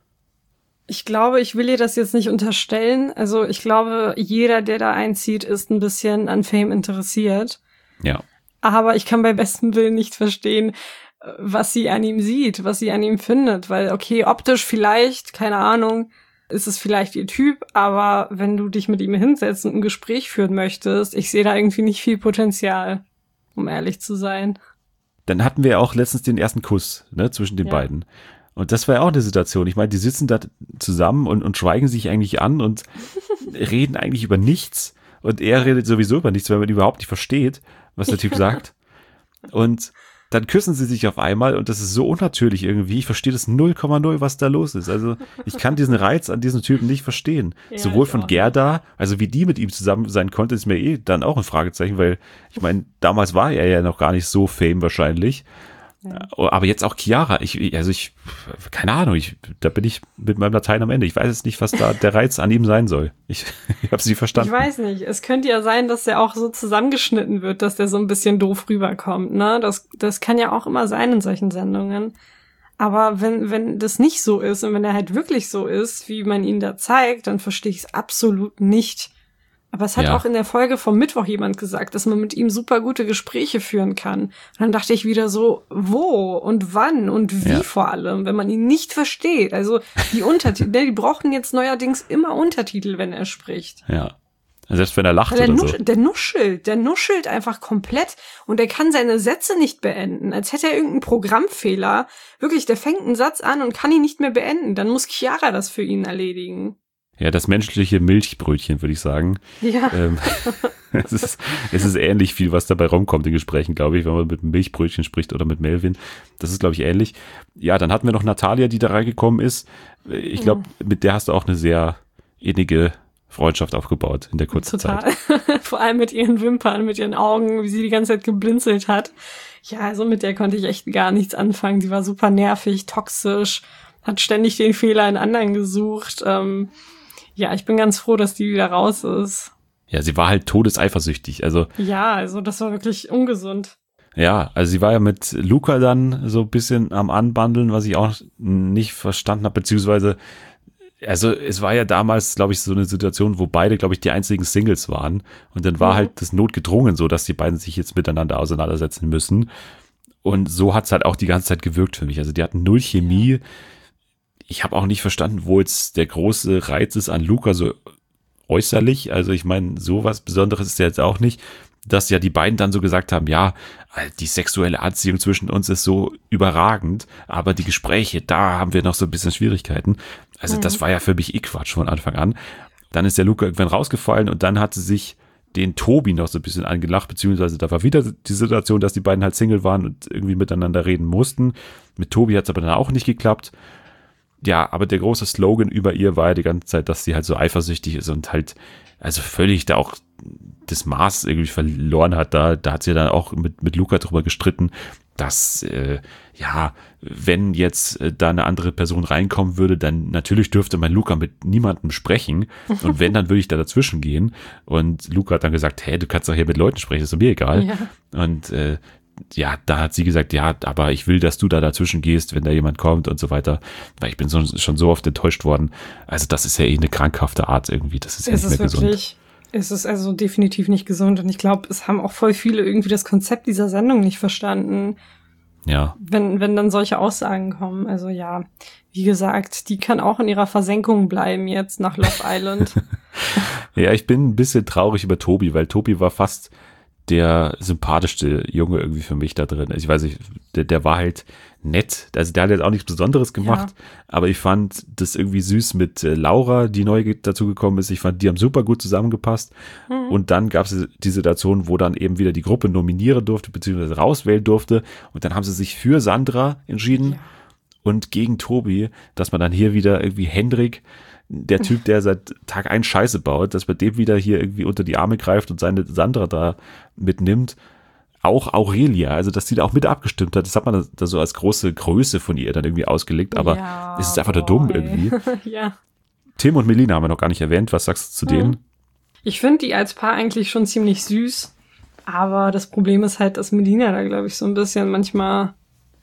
Ich glaube, ich will ihr das jetzt nicht unterstellen. Also ich glaube, jeder, der da einzieht, ist ein bisschen an Fame interessiert. Ja. Aber ich kann bei bestem Willen nicht verstehen, was sie an ihm sieht, was sie an ihm findet. Weil, okay, optisch vielleicht, keine Ahnung, ist es vielleicht ihr Typ, aber wenn du dich mit ihm hinsetzt und ein Gespräch führen möchtest, ich sehe da irgendwie nicht viel Potenzial, um ehrlich zu sein. Dann hatten wir ja auch letztens den ersten Kuss, ne, zwischen den beiden. Und das war ja auch eine Situation. Ich meine, die sitzen da zusammen und schweigen sich eigentlich an und reden eigentlich über nichts. Und er redet sowieso über nichts, weil man überhaupt nicht versteht, was der Typ sagt. Und dann küssen sie sich auf einmal und das ist so unnatürlich irgendwie. Ich verstehe das 0,0, was da los ist. Also ich kann diesen Reiz an diesem Typen nicht verstehen. Ja, sowohl von Gerda, also wie die mit ihm zusammen sein konnte, ist mir dann auch ein Fragezeichen, weil ich meine, damals war er ja noch gar nicht so fame wahrscheinlich. Ja. Aber jetzt auch Chiara, keine Ahnung, da bin ich mit meinem Latein am Ende. Ich weiß jetzt nicht, was da der Reiz an ihm sein soll. Ich habe es nicht verstanden. Ich weiß nicht. Es könnte ja sein, dass der auch so zusammengeschnitten wird, dass der so ein bisschen doof rüberkommt, ne? Das kann ja auch immer sein in solchen Sendungen. Aber wenn das nicht so ist und wenn er halt wirklich so ist, wie man ihn da zeigt, dann verstehe ich es absolut nicht. Aber es hat auch in der Folge vom Mittwoch jemand gesagt, dass man mit ihm super gute Gespräche führen kann. Und dann dachte ich wieder so, wo und wann und wie vor allem, wenn man ihn nicht versteht. Also die Untertitel, die brauchen jetzt neuerdings immer Untertitel, wenn er spricht. Ja. Selbst wenn er lacht oder so. Der nuschelt einfach komplett und er kann seine Sätze nicht beenden, als hätte er irgendeinen Programmfehler. Wirklich, der fängt einen Satz an und kann ihn nicht mehr beenden. Dann muss Chiara das für ihn erledigen. Ja, das menschliche Milchbrötchen, würde ich sagen. Ja. Es ist ähnlich viel, was dabei rumkommt in Gesprächen, glaube ich, wenn man mit einem Milchbrötchen spricht oder mit Melvin. Das ist, glaube ich, ähnlich. Ja, dann hatten wir noch Natalia, die da reingekommen ist. Ich glaube, mit der hast du auch eine sehr innige Freundschaft aufgebaut in der kurzen Zeit. Vor allem mit ihren Wimpern, mit ihren Augen, wie sie die ganze Zeit geblinzelt hat. Ja, also mit der konnte ich echt gar nichts anfangen. Die war super nervig, toxisch, hat ständig den Fehler in anderen gesucht. Ja, ich bin ganz froh, dass die wieder raus ist. Ja, sie war halt todeseifersüchtig. Also das war wirklich ungesund. Ja, also sie war ja mit Luca dann so ein bisschen am Anbandeln, was ich auch nicht verstanden habe, beziehungsweise, also es war ja damals, glaube ich, so eine Situation, wo beide, glaube ich, die einzigen Singles waren. Und dann war halt das notgedrungen so, dass die beiden sich jetzt miteinander auseinandersetzen müssen. Und so hat's halt auch die ganze Zeit gewirkt für mich. Also die hatten null Chemie. Ich habe auch nicht verstanden, wo jetzt der große Reiz ist an Luca, so äußerlich. Also ich meine, sowas Besonderes ist ja jetzt auch nicht, dass ja die beiden dann so gesagt haben, ja, die sexuelle Anziehung zwischen uns ist so überragend, aber die Gespräche, da haben wir noch so ein bisschen Schwierigkeiten. Also das war ja für mich Quatsch von Anfang an. Dann ist der Luca irgendwann rausgefallen und dann hatte sich den Tobi noch so ein bisschen angelacht, beziehungsweise da war wieder die Situation, dass die beiden halt Single waren und irgendwie miteinander reden mussten. Mit Tobi hat es aber dann auch nicht geklappt. Ja, aber der große Slogan über ihr war ja die ganze Zeit, dass sie halt so eifersüchtig ist und halt, also völlig da auch das Maß irgendwie verloren hat. Da hat sie dann auch mit Luca drüber gestritten, dass, wenn jetzt da eine andere Person reinkommen würde, dann natürlich dürfte mein Luca mit niemandem sprechen. Und wenn, dann würde ich da dazwischen gehen. Und Luca hat dann gesagt, hey, du kannst doch hier mit Leuten sprechen, ist doch mir egal. Ja. Und da hat sie gesagt, ja, aber ich will, dass du da dazwischen gehst, wenn da jemand kommt und so weiter. Weil ich bin schon so oft enttäuscht worden. Also das ist ja eine krankhafte Art irgendwie. Das ist ja nicht mehr gesund. Es ist also definitiv nicht gesund. Und ich glaube, es haben auch voll viele irgendwie das Konzept dieser Sendung nicht verstanden. Ja. Wenn dann solche Aussagen kommen. Also ja, wie gesagt, die kann auch in ihrer Versenkung bleiben jetzt nach Love Island. Ja, ich bin ein bisschen traurig über Tobi, weil Tobi war fast der sympathischste Junge irgendwie für mich da drin. Ich weiß nicht, der war halt nett. Also der hat jetzt auch nichts Besonderes gemacht, aber ich fand das irgendwie süß mit Laura, die neu dazu gekommen ist. Ich fand, die haben super gut zusammengepasst. Und dann gab es die Situation, wo dann eben wieder die Gruppe nominieren durfte, beziehungsweise rauswählen durfte. Und dann haben sie sich für Sandra entschieden und gegen Tobi, dass man dann hier wieder irgendwie Hendrik, der Typ, der seit Tag 1 Scheiße baut, dass man dem wieder hier irgendwie unter die Arme greift und seine Sandra da mitnimmt. Auch Aurelia, also dass sie da auch mit abgestimmt hat, das hat man da so als große Größe von ihr dann irgendwie ausgelegt, aber es ist einfach nur dumm irgendwie. Ja. Tim und Melina haben wir noch gar nicht erwähnt, was sagst du zu denen? Ich finde die als Paar eigentlich schon ziemlich süß, aber das Problem ist halt, dass Melina da, glaube ich, so ein bisschen manchmal,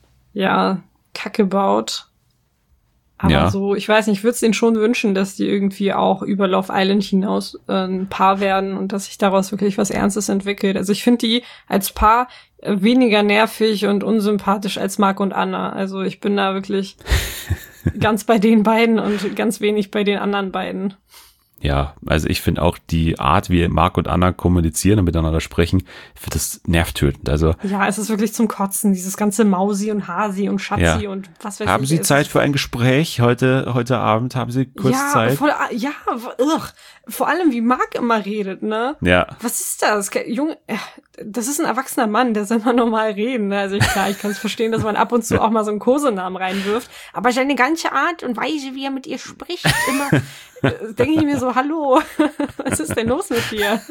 Kacke baut. Aber so, ich weiß nicht, ich würde es denen schon wünschen, dass die irgendwie auch über Love Island hinaus ein Paar werden und dass sich daraus wirklich was Ernstes entwickelt. Also ich finde die als Paar weniger nervig und unsympathisch als Marc und Anna. Also ich bin da wirklich ganz bei den beiden und ganz wenig bei den anderen beiden. Ja, also ich finde auch die Art, wie Marc und Anna kommunizieren und miteinander sprechen, ich finde das nervtötend. Also ja, es ist wirklich zum Kotzen, dieses ganze Mausi und Hasi und Schatzi und was weiß ich. Haben Sie Zeit für ein Gespräch heute Abend? Haben Sie kurz Zeit? Vor allem wie Marc immer redet, ne? Ja. Was ist das? Junge, das ist ein erwachsener Mann, der soll mal normal reden. Ne? Also klar, ich kann es verstehen, dass man ab und zu auch mal so einen Kosenamen reinwirft, aber seine ganze Art und Weise, wie er mit ihr spricht, immer denke ich mir so, hallo, was ist denn los mit dir?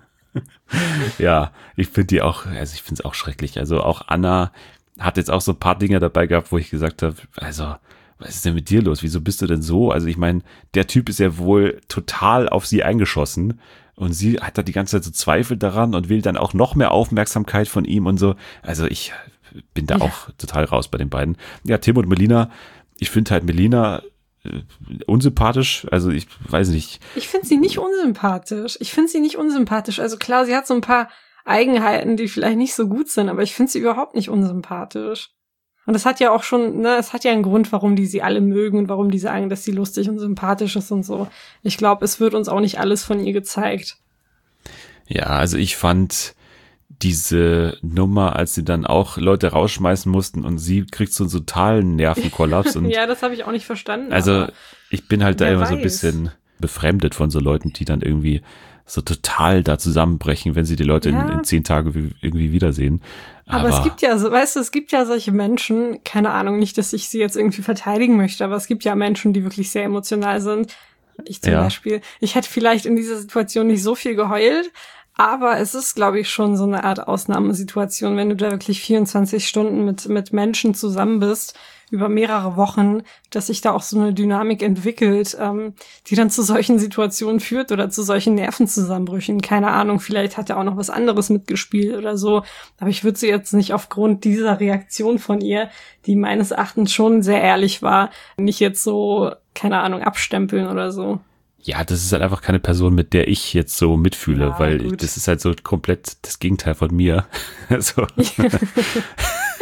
Ja, ich finde die auch, also ich finde es auch schrecklich. Also auch Anna hat jetzt auch so ein paar Dinge dabei gehabt, wo ich gesagt habe, also was ist denn mit dir los? Wieso bist du denn so? Also ich meine, der Typ ist ja wohl total auf sie eingeschossen und sie hat da die ganze Zeit so Zweifel daran und will dann auch noch mehr Aufmerksamkeit von ihm und so. Also ich bin da auch total raus bei den beiden. Ja, Tim und Melina, ich finde halt Melina unsympathisch, also ich weiß nicht. Ich finde sie nicht unsympathisch. Also klar, sie hat so ein paar Eigenheiten, die vielleicht nicht so gut sind, aber ich finde sie überhaupt nicht unsympathisch. Und das hat ja auch schon, es hat ja einen Grund, warum die sie alle mögen und warum die sagen, dass sie lustig und sympathisch ist und so. Ich glaube, es wird uns auch nicht alles von ihr gezeigt. Ja, also ich fand diese Nummer, als sie dann auch Leute rausschmeißen mussten und sie kriegt so einen totalen Nervenkollaps. Und ja, das habe ich auch nicht verstanden. Also ich bin halt da immer so ein bisschen befremdet von so Leuten, die dann irgendwie so total da zusammenbrechen, wenn sie die Leute in 10 Tagen irgendwie wiedersehen. Aber es gibt ja, weißt du, es gibt ja solche Menschen, keine Ahnung, nicht, dass ich sie jetzt irgendwie verteidigen möchte, aber es gibt ja Menschen, die wirklich sehr emotional sind. Ich zum Beispiel. Ich hätte vielleicht in dieser Situation nicht so viel geheult, aber es ist, glaube ich, schon so eine Art Ausnahmesituation, wenn du da wirklich 24 Stunden mit Menschen zusammen bist, über mehrere Wochen, dass sich da auch so eine Dynamik entwickelt, die dann zu solchen Situationen führt oder zu solchen Nervenzusammenbrüchen. Keine Ahnung, vielleicht hat er auch noch was anderes mitgespielt oder so. Aber ich würde sie jetzt nicht aufgrund dieser Reaktion von ihr, die meines Erachtens schon sehr ehrlich war, nicht jetzt so, keine Ahnung, abstempeln oder so. Ja, das ist halt einfach keine Person, mit der ich jetzt so mitfühle, weil das ist halt so komplett das Gegenteil von mir. So.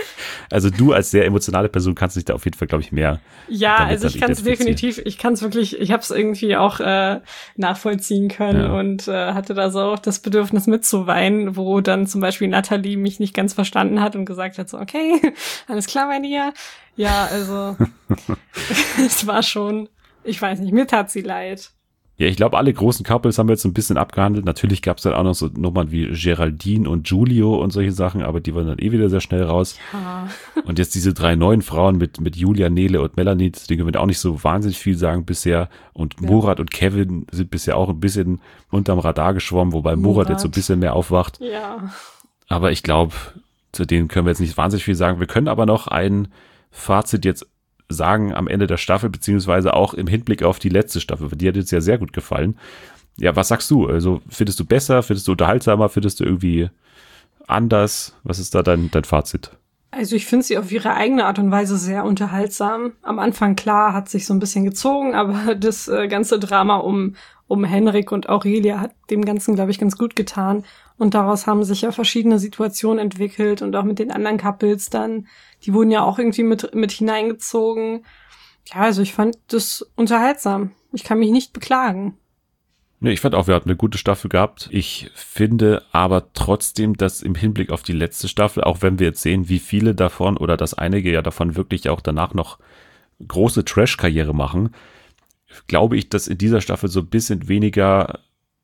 Also du als sehr emotionale Person kannst dich da auf jeden Fall, glaube ich, mehr. Ja, also ich kann es definitiv, ich kann es wirklich, ich habe es irgendwie auch nachvollziehen können und hatte da so auch das Bedürfnis mitzuweinen, wo dann zum Beispiel Natalie mich nicht ganz verstanden hat und gesagt hat so, okay, alles klar bei dir. Ja, also es war schon, ich weiß nicht, mir tat sie leid. Ja, ich glaube, alle großen Couples haben wir jetzt ein bisschen abgehandelt. Natürlich gab es dann auch noch so Nummern wie Geraldine und Giulio und solche Sachen, aber die waren dann eh wieder sehr schnell raus. Ja. Und jetzt diese 3 neuen Frauen mit Julia, Nele und Melanie, zu denen können wir auch nicht so wahnsinnig viel sagen bisher. Und Murat und Kevin sind bisher auch ein bisschen unterm Radar geschwommen, wobei Murat jetzt so ein bisschen mehr aufwacht. Ja. Aber ich glaube, zu denen können wir jetzt nicht wahnsinnig viel sagen. Wir können aber noch ein Fazit jetzt sagen am Ende der Staffel, beziehungsweise auch im Hinblick auf die letzte Staffel. Die hat jetzt ja sehr gut gefallen. Ja, was sagst du? Also findest du besser, findest du unterhaltsamer, findest du irgendwie anders? Was ist da dein Fazit? Also ich finde sie auf ihre eigene Art und Weise sehr unterhaltsam. Am Anfang, klar, hat sich so ein bisschen gezogen, aber das ganze Drama um Henrik und Aurelia hat dem Ganzen, glaube ich, ganz gut getan. Und daraus haben sich ja verschiedene Situationen entwickelt und auch mit den anderen Couples dann. Die wurden ja auch irgendwie mit hineingezogen. Ja, also ich fand das unterhaltsam. Ich kann mich nicht beklagen. Nee, ich fand auch, wir hatten eine gute Staffel gehabt. Ich finde aber trotzdem, dass im Hinblick auf die letzte Staffel, auch wenn wir jetzt sehen, wie viele davon oder dass einige ja davon wirklich auch danach noch große Trash-Karriere machen, glaube ich, dass in dieser Staffel so ein bisschen weniger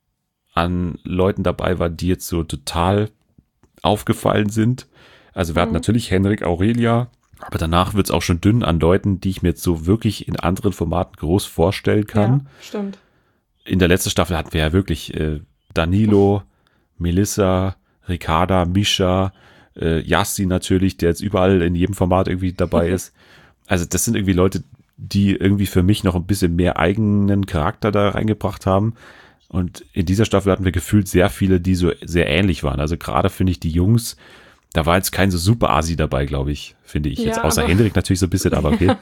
an Leuten dabei war, die jetzt so total aufgefallen sind. Also wir hatten natürlich Henrik, Aurelia, aber danach wird es auch schon dünn an Leuten, die ich mir jetzt so wirklich in anderen Formaten groß vorstellen kann. Ja, stimmt. In der letzten Staffel hatten wir ja wirklich Danilo, Melissa, Ricarda, Mischa, Yassi natürlich, der jetzt überall in jedem Format irgendwie dabei ist. Also das sind irgendwie Leute, die irgendwie für mich noch ein bisschen mehr eigenen Charakter da reingebracht haben. Und in dieser Staffel hatten wir gefühlt sehr viele, die so sehr ähnlich waren. Also gerade finde ich die Jungs, da war jetzt kein so super Asi dabei, glaube ich, finde ich. Jetzt außer Henrik natürlich so ein bisschen, aber okay.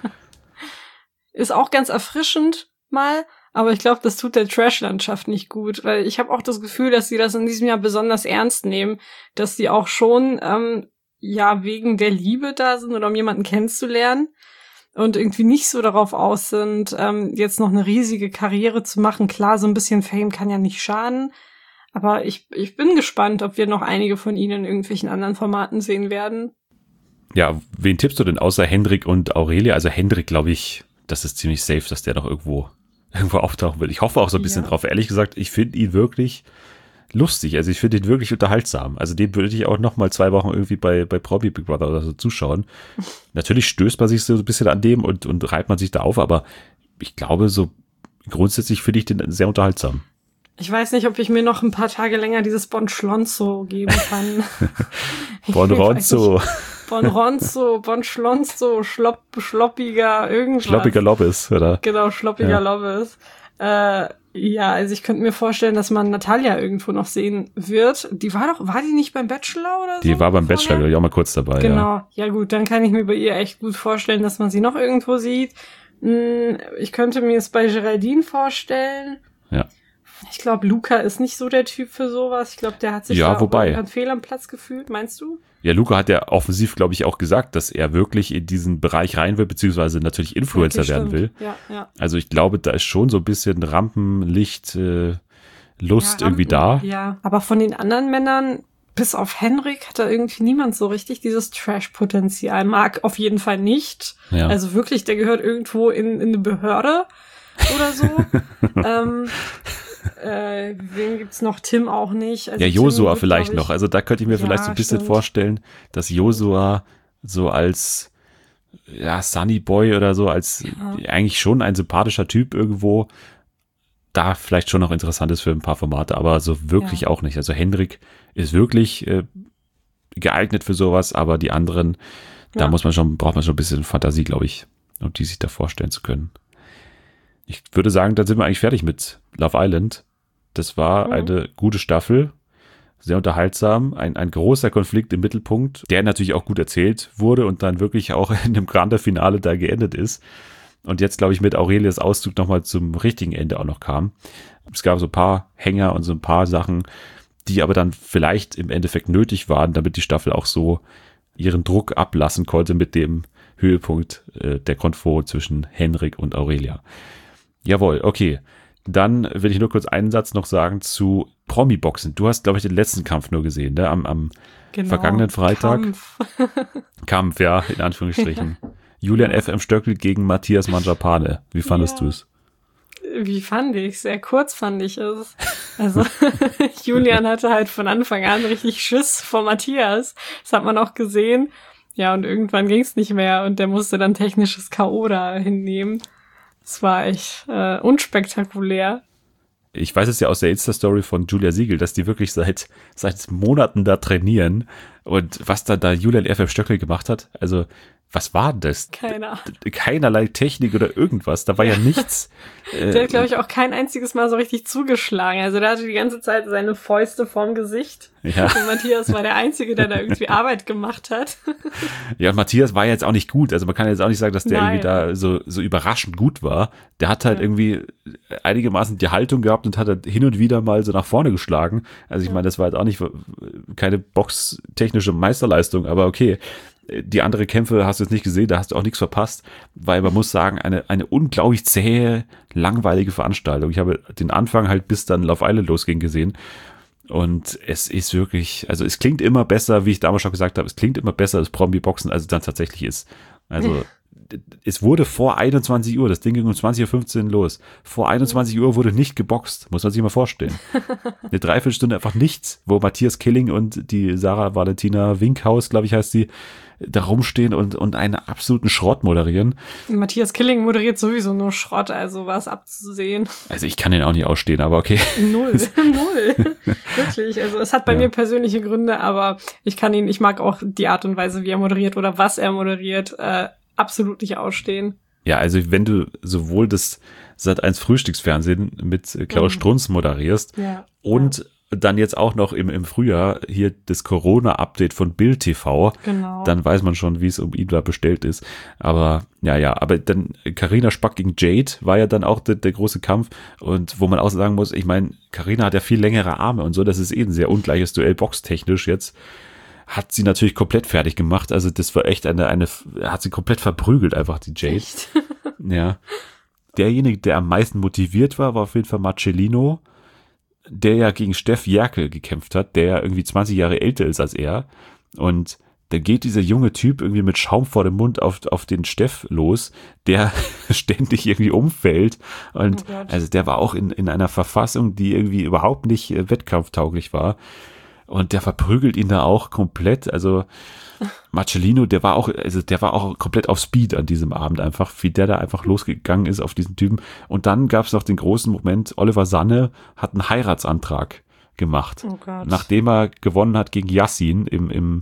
Ist auch ganz erfrischend mal, aber ich glaube, das tut der Trash-Landschaft nicht gut, weil ich habe auch das Gefühl, dass sie das in diesem Jahr besonders ernst nehmen, dass die auch schon wegen der Liebe da sind oder um jemanden kennenzulernen und irgendwie nicht so darauf aus sind, jetzt noch eine riesige Karriere zu machen. Klar, so ein bisschen Fame kann ja nicht schaden, aber ich bin gespannt, ob wir noch einige von ihnen in irgendwelchen anderen Formaten sehen werden. Ja, wen tippst du denn außer Henrik und Aurelia? Also Henrik, glaube ich, das ist ziemlich safe, dass der noch irgendwo auftauchen will. Ich hoffe auch so ein bisschen drauf. Ehrlich gesagt, ich finde ihn wirklich lustig. Also ich finde ihn wirklich unterhaltsam. Also den würde ich auch noch mal 2 Wochen irgendwie bei Promi Big Brother oder so zuschauen. Natürlich stößt man sich so ein bisschen an dem und reibt man sich da auf, aber ich glaube, so grundsätzlich finde ich den sehr unterhaltsam. Ich weiß nicht, ob ich mir noch ein paar Tage länger dieses Bon Schlonzo geben kann. Bon Schlonzo, schloppiger irgendwas. Schloppiger Lobbes, oder? Genau, schloppiger Lobbes. Also ich könnte mir vorstellen, dass man Natalia irgendwo noch sehen wird. War die nicht beim Bachelor oder so? Die war beim Bachelor, glaube ich, auch mal kurz dabei. Genau, ja gut, dann kann ich mir bei ihr echt gut vorstellen, dass man sie noch irgendwo sieht. Ich könnte mir es bei Geraldine vorstellen. Ja. Ich glaube, Luca ist nicht so der Typ für sowas. Ich glaube, der hat sich da auch fehl am Platz gefühlt, meinst du? Ja, Luca hat ja offensiv, glaube ich, auch gesagt, dass er wirklich in diesen Bereich rein will, beziehungsweise natürlich Influencer werden will. Ja. Also ich glaube, da ist schon so ein bisschen Rampenlicht, Lust irgendwie da. Ja, aber von den anderen Männern, bis auf Henrik, hat da irgendwie niemand so richtig dieses Trash-Potenzial. Marc auf jeden Fall nicht. Ja. Also wirklich, der gehört irgendwo in eine Behörde oder so. Wen gibt's noch? Tim auch nicht. Also ja, Josua vielleicht noch. Also da könnte ich mir vielleicht so ein bisschen vorstellen, dass Josua so als Sunny Boy oder so, als eigentlich schon ein sympathischer Typ irgendwo, da vielleicht schon noch interessant ist für ein paar Formate, aber so wirklich auch nicht. Also Henrik ist wirklich geeignet für sowas, aber die anderen, da braucht man schon ein bisschen Fantasie, glaube ich, um die sich da vorstellen zu können. Ich würde sagen, dann sind wir eigentlich fertig mit Love Island. Das war eine gute Staffel, sehr unterhaltsam, ein großer Konflikt im Mittelpunkt, der natürlich auch gut erzählt wurde und dann wirklich auch in dem Grande Finale da geendet ist. Und jetzt, glaube ich, mit Aurelias Auszug nochmal zum richtigen Ende auch noch kam. Es gab so ein paar Hänger und so ein paar Sachen, die aber dann vielleicht im Endeffekt nötig waren, damit die Staffel auch so ihren Druck ablassen konnte mit dem Höhepunkt der Konfro zwischen Henrik und Aurelia. Jawohl, okay. Dann will ich nur kurz einen Satz noch sagen zu Promi-Boxen. Du hast, glaube ich, den letzten Kampf nur gesehen, ne? Am vergangenen Freitag. Kampf, ja, in Anführungsstrichen. Julian F.M. Stöckl gegen Matthias Mangiapane. Wie fandest du es? Wie fand ich? Sehr kurz fand ich es. Also Julian hatte halt von Anfang an richtig Schiss vor Matthias. Das hat man auch gesehen. Ja, und irgendwann ging es nicht mehr und der musste dann technisches K.O. da hinnehmen. Es war echt unspektakulär. Ich weiß es ja aus der Insta-Story von Julia Siegel, dass die wirklich seit Monaten da trainieren. Und was da Julian F.M. Stöckl gemacht hat, also was war das? Keine Ahnung. Keinerlei Technik oder irgendwas. Da war ja nichts. Der hat, glaube ich, auch kein einziges Mal so richtig zugeschlagen. Also der hatte die ganze Zeit seine Fäuste vorm Gesicht. Ja. Und Matthias war der Einzige, der da irgendwie Arbeit gemacht hat. Ja, und Matthias war jetzt auch nicht gut. Also man kann jetzt auch nicht sagen, dass der irgendwie da so überraschend gut war. Der hat halt irgendwie einigermaßen die Haltung gehabt und hat halt hin und wieder mal so nach vorne geschlagen. Also ich meine, das war halt auch nicht keine boxtechnische Meisterleistung, aber okay. Die andere Kämpfe hast du jetzt nicht gesehen, da hast du auch nichts verpasst, weil man muss sagen, eine unglaublich zähe, langweilige Veranstaltung. Ich habe den Anfang halt bis dann Love Island losging gesehen und es ist wirklich, also es klingt immer besser, wie ich damals schon gesagt habe, es klingt immer besser als Promi-Boxen, als es dann tatsächlich ist. Also es wurde vor 21 Uhr, das Ding ging um 20.15 Uhr los. Vor 21 Uhr wurde nicht geboxt, muss man sich mal vorstellen. Eine Dreiviertelstunde einfach nichts, wo Matthias Killing und die Sarah Valentina Winkhaus, glaube ich heißt sie, da rumstehen und einen absoluten Schrott moderieren. Matthias Killing moderiert sowieso nur Schrott, also war es abzusehen. Also ich kann den auch nicht ausstehen, aber okay. Null. Wirklich, also es hat bei mir persönliche Gründe, aber ich mag auch die Art und Weise, wie er moderiert oder was er moderiert, absolut nicht ausstehen. Ja, also wenn du sowohl das Sat.1 Frühstücksfernsehen mit Klaus Strunz moderierst und dann jetzt auch noch im Frühjahr hier das Corona-Update von Bild TV, dann weiß man schon, wie es um ihn da bestellt ist. Aber aber dann Carina Spack gegen Jade war ja dann auch der große Kampf und wo man auch sagen muss, ich meine, Carina hat ja viel längere Arme und so, das ist ein sehr ungleiches Duell boxtechnisch jetzt. Hat sie natürlich komplett fertig gemacht, also das war echt hat sie komplett verprügelt einfach, die Jade. Echt? Ja. Derjenige, der am meisten motiviert war auf jeden Fall Marcellino, der ja gegen Steff Jerkel gekämpft hat, der ja irgendwie 20 Jahre älter ist als er. Und da geht dieser junge Typ irgendwie mit Schaum vor dem Mund auf den Steff los, der ständig irgendwie umfällt. Und also der war auch in einer Verfassung, die irgendwie überhaupt nicht wettkampftauglich war. Und der verprügelt ihn da auch komplett. Also Marcellino, der war auch komplett auf Speed an diesem Abend einfach, wie der da einfach losgegangen ist auf diesen Typen. Und dann gab es noch den großen Moment, Oliver Sanne hat einen Heiratsantrag gemacht. Oh Gott. Nachdem er gewonnen hat gegen Yassin im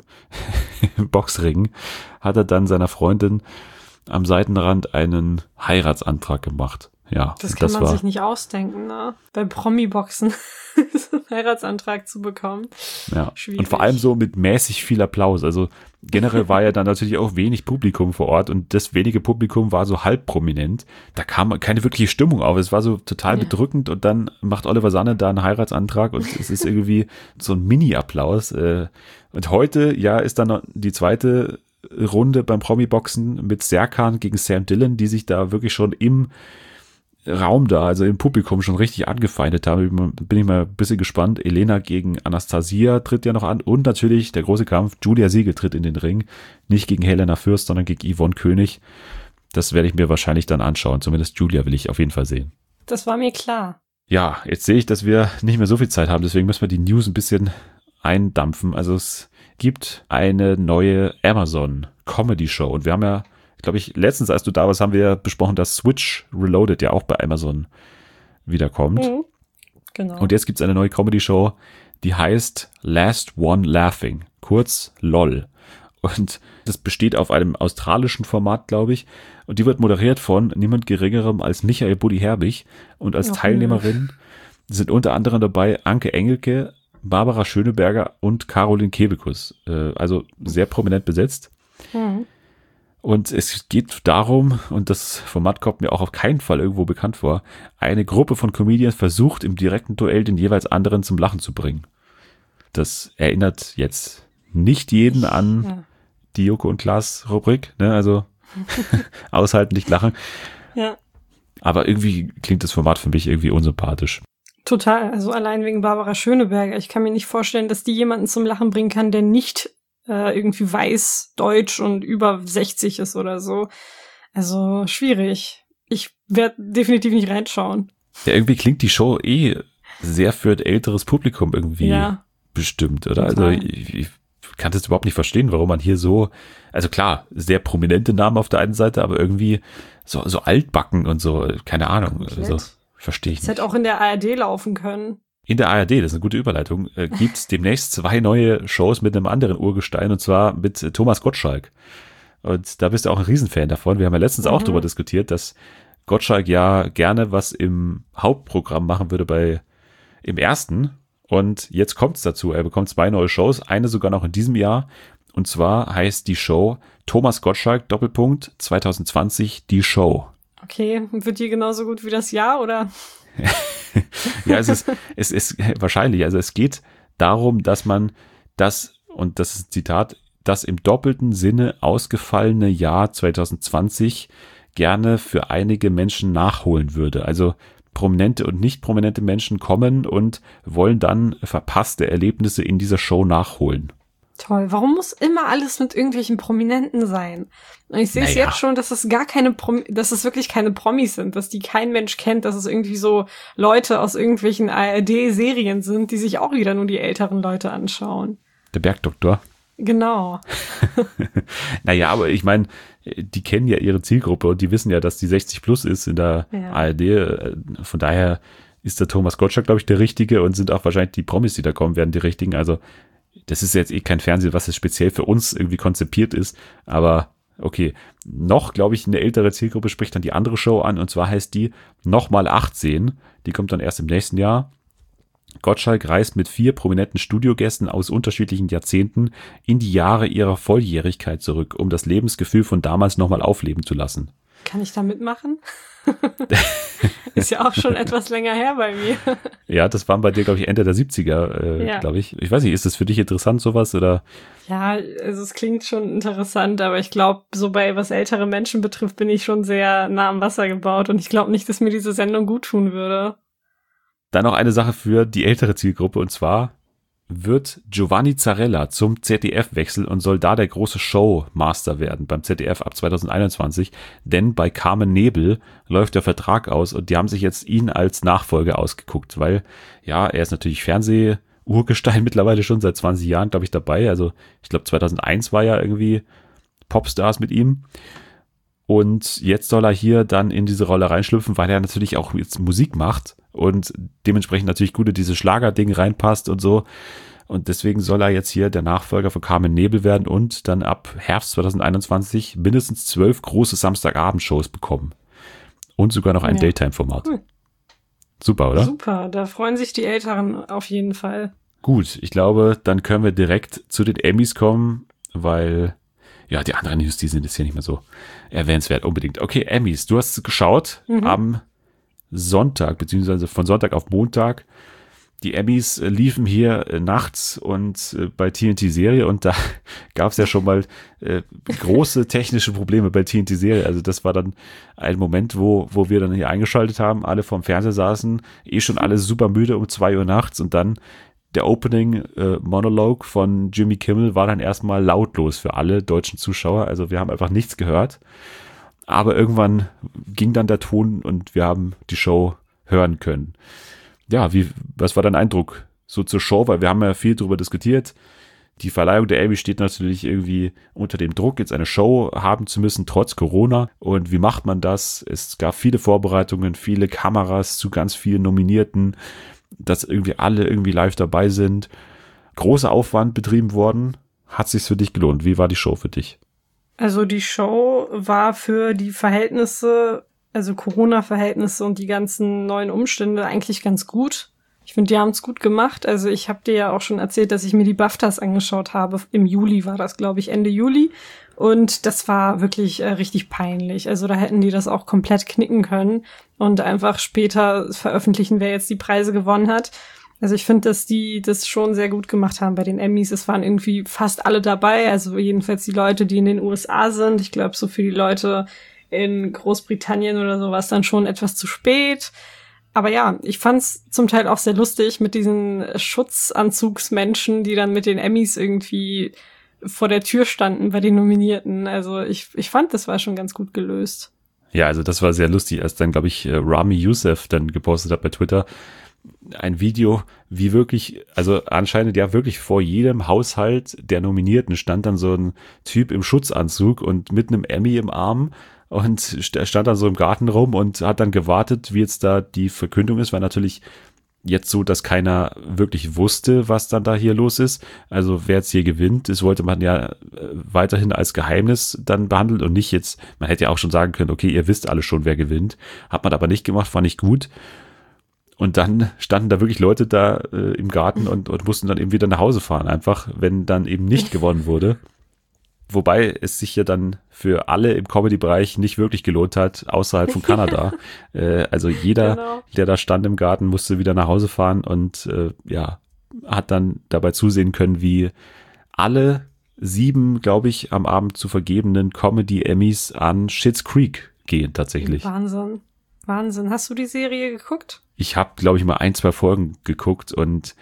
Boxring, hat er dann seiner Freundin am Seitenrand einen Heiratsantrag gemacht. Ja, das kann man sich nicht ausdenken, ne? Beim Promi-Boxen so einen Heiratsantrag zu bekommen. Ja, schwierig. Und vor allem so mit mäßig viel Applaus. Also generell war ja dann natürlich auch wenig Publikum vor Ort und das wenige Publikum war so halb prominent. Da kam keine wirkliche Stimmung auf. Es war so total bedrückend und dann macht Oliver Sanne da einen Heiratsantrag und es ist irgendwie so ein Mini-Applaus. Und heute, ist dann noch die zweite Runde beim Promi-Boxen mit Serkan gegen Sam Dillon, die sich da wirklich schon im Raum da, also im Publikum schon richtig angefeindet haben. Bin ich mal ein bisschen gespannt. Elena gegen Anastasia tritt ja noch an und natürlich der große Kampf. Julia Siegel tritt in den Ring. Nicht gegen Helena Fürst, sondern gegen Yvonne König. Das werde ich mir wahrscheinlich dann anschauen. Zumindest Julia will ich auf jeden Fall sehen. Das war mir klar. Ja, jetzt sehe ich, dass wir nicht mehr so viel Zeit haben. Deswegen müssen wir die News ein bisschen eindampfen. Also es gibt eine neue Amazon-Comedy-Show und wir haben ja, glaube ich, letztens, als du da warst, haben wir besprochen, dass Switch Reloaded ja auch bei Amazon wiederkommt. Mhm. Genau. Und jetzt gibt es eine neue Comedy-Show, die heißt Last One Laughing, kurz LOL. Und das besteht auf einem australischen Format, glaube ich. Und die wird moderiert von niemand Geringerem als Michael Buddy Herbig. Und als Teilnehmerin sind unter anderem dabei Anke Engelke, Barbara Schöneberger und Caroline Kebekus. Also sehr prominent besetzt. Mhm. Und es geht darum, und das Format kommt mir auch auf keinen Fall irgendwo bekannt vor, eine Gruppe von Comedians versucht im direkten Duell den jeweils anderen zum Lachen zu bringen. Das erinnert jetzt nicht jeden an die Joko und Klaas Rubrik, ne? Also aushalten, nicht lachen. Ja. Aber irgendwie klingt das Format für mich irgendwie unsympathisch. Total, also allein wegen Barbara Schöneberger. Ich kann mir nicht vorstellen, dass die jemanden zum Lachen bringen kann, der nicht irgendwie weiß, deutsch und über 60 ist oder so. Also schwierig. Ich werde definitiv nicht reinschauen. Ja, irgendwie klingt die Show sehr für ein älteres Publikum irgendwie bestimmt, oder? Total. Also ich kann das überhaupt nicht verstehen, warum man hier so, also klar, sehr prominente Namen auf der einen Seite, aber irgendwie so altbacken und so, keine Ahnung. Also, verstehe ich Das nicht. hätte auch in der ARD laufen können. In der ARD, das ist eine gute Überleitung, gibt es demnächst 2 neue Shows mit einem anderen Urgestein, und zwar mit Thomas Gottschalk. Und da bist du auch ein Riesenfan davon. Wir haben ja letztens auch darüber diskutiert, dass Gottschalk ja gerne was im Hauptprogramm machen würde im ersten. Und jetzt kommt es dazu. Er bekommt 2 neue Shows, eine sogar noch in diesem Jahr. Und zwar heißt die Show Thomas Gottschalk, Doppelpunkt, 2020, die Show. Okay, wird die genauso gut wie das Jahr, oder? Ja, es ist wahrscheinlich. Also es geht darum, dass man das, und das ist ein Zitat, das im doppelten Sinne ausgefallene Jahr 2020 gerne für einige Menschen nachholen würde. Also prominente und nicht prominente Menschen kommen und wollen dann verpasste Erlebnisse in dieser Show nachholen. Toll. Warum muss immer alles mit irgendwelchen Prominenten sein? Und ich sehe es jetzt schon, dass es dass es wirklich keine Promis sind, dass die kein Mensch kennt, dass es irgendwie so Leute aus irgendwelchen ARD-Serien sind, die sich auch wieder nur die älteren Leute anschauen. Der Bergdoktor. Genau. Naja, aber ich meine, die kennen ja ihre Zielgruppe und die wissen ja, dass die 60 plus ist in der ARD. Von daher ist der Thomas Gottschalk, glaube ich, der Richtige, und sind auch wahrscheinlich die Promis, die da kommen, werden die Richtigen. Also das ist jetzt kein Fernsehen, was jetzt speziell für uns irgendwie konzipiert ist, aber okay. Noch, glaube ich, eine ältere Zielgruppe spricht dann die andere Show an, und zwar heißt die Nochmal 18. Die kommt dann erst im nächsten Jahr. Gottschalk reist mit 4 prominenten Studiogästen aus unterschiedlichen Jahrzehnten in die Jahre ihrer Volljährigkeit zurück, um das Lebensgefühl von damals nochmal aufleben zu lassen. Kann ich da mitmachen? Ist ja auch schon etwas länger her bei mir. Ja, das waren bei dir, glaube ich, Ende der 70er, glaube ich. Ich weiß nicht, ist das für dich interessant, sowas, oder? Ja, also es klingt schon interessant, aber ich glaube, so bei was ältere Menschen betrifft, bin ich schon sehr nah am Wasser gebaut, und ich glaube nicht, dass mir diese Sendung gut tun würde. Dann noch eine Sache für die ältere Zielgruppe, und zwar wird Giovanni Zarella zum ZDF wechseln und soll da der große Showmaster werden beim ZDF ab 2021, denn bei Carmen Nebel läuft der Vertrag aus und die haben sich jetzt ihn als Nachfolger ausgeguckt, weil ja, er ist natürlich Fernseh-Urgestein mittlerweile schon seit 20 Jahren, glaube ich, dabei. Also ich glaube 2001 war ja irgendwie Popstars mit ihm. Und jetzt soll er hier dann in diese Rolle reinschlüpfen, weil er natürlich auch jetzt Musik macht und dementsprechend natürlich gut in dieses Schlagerding reinpasst und so. Und deswegen soll er jetzt hier der Nachfolger von Carmen Nebel werden und dann ab Herbst 2021 mindestens 12 große Samstagabendshows bekommen. Und sogar noch ein Daytime-Format. Cool. Super, oder? Super, da freuen sich die Älteren auf jeden Fall. Gut, ich glaube, dann können wir direkt zu den Emmys kommen, weil ja, die anderen News, die sind jetzt hier nicht mehr so erwähnenswert unbedingt. Okay, Emmys, du hast geschaut am Sonntag, beziehungsweise von Sonntag auf Montag. Die Emmys liefen hier nachts und bei TNT-Serie, und da gab es ja schon mal große technische Probleme bei TNT-Serie. Also das war dann ein Moment, wo wir dann hier eingeschaltet haben, alle vorm Fernseher saßen, schon alle super müde um 2 Uhr nachts, und dann der Opening-Monolog von Jimmy Kimmel war dann erstmal lautlos für alle deutschen Zuschauer. Also wir haben einfach nichts gehört. Aber irgendwann ging dann der Ton und wir haben die Show hören können. Ja, was war dein Eindruck so zur Show? Weil wir haben ja viel darüber diskutiert. Die Verleihung der Emmy steht natürlich irgendwie unter dem Druck, jetzt eine Show haben zu müssen, trotz Corona. Und wie macht man das? Es gab viele Vorbereitungen, viele Kameras zu ganz vielen Nominierten, dass irgendwie alle irgendwie live dabei sind. Großer Aufwand betrieben worden. Hat sich's für dich gelohnt? Wie war die Show für dich? Also die Show war für die Verhältnisse, also Corona-Verhältnisse und die ganzen neuen Umstände eigentlich ganz gut. Ich finde, die haben es gut gemacht. Also ich habe dir ja auch schon erzählt, dass ich mir die BAFTAs angeschaut habe. Im Juli war das, glaube ich, Ende Juli. Und das war wirklich richtig peinlich. Also da hätten die das auch komplett knicken können und einfach später veröffentlichen, wer jetzt die Preise gewonnen hat. Also ich finde, dass die das schon sehr gut gemacht haben bei den Emmys. Es waren irgendwie fast alle dabei, also jedenfalls die Leute, die in den USA sind. Ich glaube, so für die Leute in Großbritannien oder so war es dann schon etwas zu spät. Aber ja, ich fand's zum Teil auch sehr lustig mit diesen Schutzanzugsmenschen, die dann mit den Emmys irgendwie vor der Tür standen bei den Nominierten. Also ich fand, das war schon ganz gut gelöst. Ja, also das war sehr lustig, als dann, glaube ich, Rami Youssef dann gepostet hat bei Twitter, ein Video, wie wirklich, also anscheinend ja wirklich vor jedem Haushalt der Nominierten stand dann so ein Typ im Schutzanzug und mit einem Emmy im Arm und stand dann so im Garten rum und hat dann gewartet, wie jetzt da die Verkündung ist, weil natürlich jetzt so, dass keiner wirklich wusste, was dann da hier los ist. Also wer jetzt hier gewinnt, das wollte man ja weiterhin als Geheimnis dann behandeln und nicht jetzt, man hätte ja auch schon sagen können, okay, ihr wisst alle schon, wer gewinnt. Hat man aber nicht gemacht, fand ich gut. Und dann standen da wirklich Leute da im Garten und mussten dann eben wieder nach Hause fahren, einfach, wenn dann eben nicht gewonnen wurde. Wobei es sich ja dann für alle im Comedy-Bereich nicht wirklich gelohnt hat, außerhalb von Kanada. Also jeder, genau, der da stand im Garten, musste wieder nach Hause fahren und hat dann dabei zusehen können, wie alle 7, glaube ich, am Abend zu vergebenen Comedy-Emmys an Schitt's Creek gehen tatsächlich. Wahnsinn. Hast du die Serie geguckt? Ich habe, glaube ich, mal 1, 2 Folgen geguckt und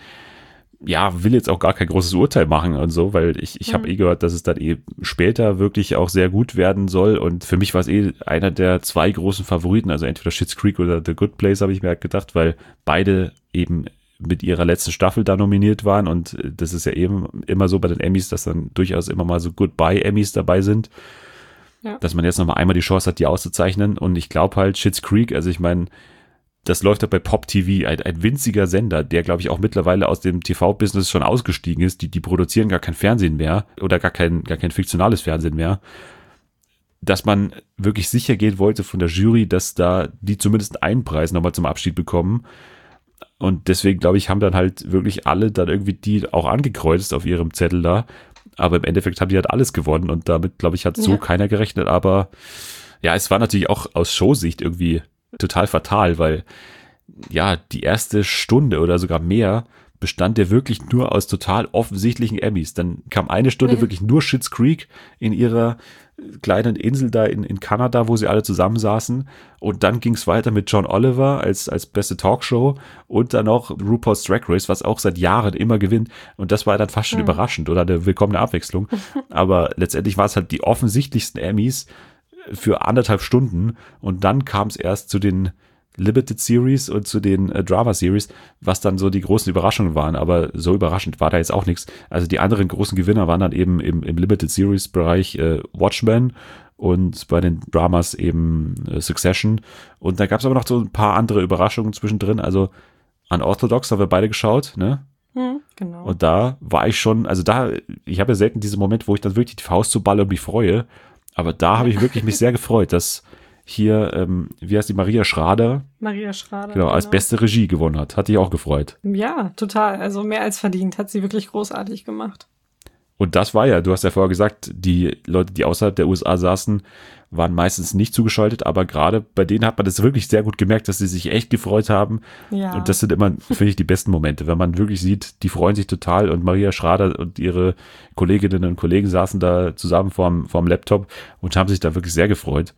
ja, will jetzt auch gar kein großes Urteil machen und so, weil ich habe gehört, dass es dann später wirklich auch sehr gut werden soll und für mich war es einer der 2 großen Favoriten, also entweder Schitt's Creek oder The Good Place, habe ich mir halt gedacht, weil beide eben mit ihrer letzten Staffel da nominiert waren und das ist ja eben immer so bei den Emmys, dass dann durchaus immer mal so Goodbye-Emmys dabei sind, dass man jetzt noch mal einmal die Chance hat, die auszuzeichnen und ich glaube halt Schitt's Creek, also ich meine, das läuft ja bei Pop TV, ein winziger Sender, der, glaube ich, auch mittlerweile aus dem TV-Business schon ausgestiegen ist. Die produzieren gar kein Fernsehen mehr oder gar kein fiktionales Fernsehen mehr. Dass man wirklich sicher gehen wollte von der Jury, dass da die zumindest einen Preis nochmal zum Abschied bekommen. Und deswegen, glaube ich, haben dann halt wirklich alle dann irgendwie die auch angekreuzt auf ihrem Zettel da. Aber im Endeffekt haben die halt alles gewonnen und damit, glaube ich, hat so keiner gerechnet. Aber ja, es war natürlich auch aus Showsicht irgendwie total fatal, weil ja, die erste Stunde oder sogar mehr bestand ja wirklich nur aus total offensichtlichen Emmys. Dann kam eine Stunde wirklich nur Schitt's Creek in ihrer kleinen Insel da in Kanada, wo sie alle zusammensaßen. Und dann ging es weiter mit John Oliver als beste Talkshow und dann noch RuPaul's Drag Race, was auch seit Jahren immer gewinnt. Und das war dann fast schon überraschend oder eine willkommene Abwechslung. Aber letztendlich war es halt die offensichtlichsten Emmys für 1,5 Stunden und dann kam es erst zu den Limited Series und zu den Drama Series, was dann so die großen Überraschungen waren, aber so überraschend war da jetzt auch nichts. Also die anderen großen Gewinner waren dann eben im Limited Series Bereich Watchmen und bei den Dramas eben Succession und da gab es aber noch so ein paar andere Überraschungen zwischendrin, also Unorthodox haben wir beide geschaut, ne? Genau. Und da war ich schon, also ich habe ja selten diesen Moment, wo ich dann wirklich die Faust zu Ball und mich freue, aber da habe ich wirklich mich sehr gefreut, dass hier, wie heißt die, Maria Schrader? Maria Schrader. Genau, als beste Regie gewonnen hat. Hat dich auch gefreut. Ja, total. Also mehr als verdient. Hat sie wirklich großartig gemacht. Und das war ja, du hast ja vorher gesagt, die Leute, die außerhalb der USA saßen, waren meistens nicht zugeschaltet, aber gerade bei denen hat man das wirklich sehr gut gemerkt, dass sie sich echt gefreut haben. Ja. Und das sind immer, finde ich, die besten Momente, wenn man wirklich sieht, die freuen sich total und Maria Schrader und ihre Kolleginnen und Kollegen saßen da zusammen vorm Laptop und haben sich da wirklich sehr gefreut.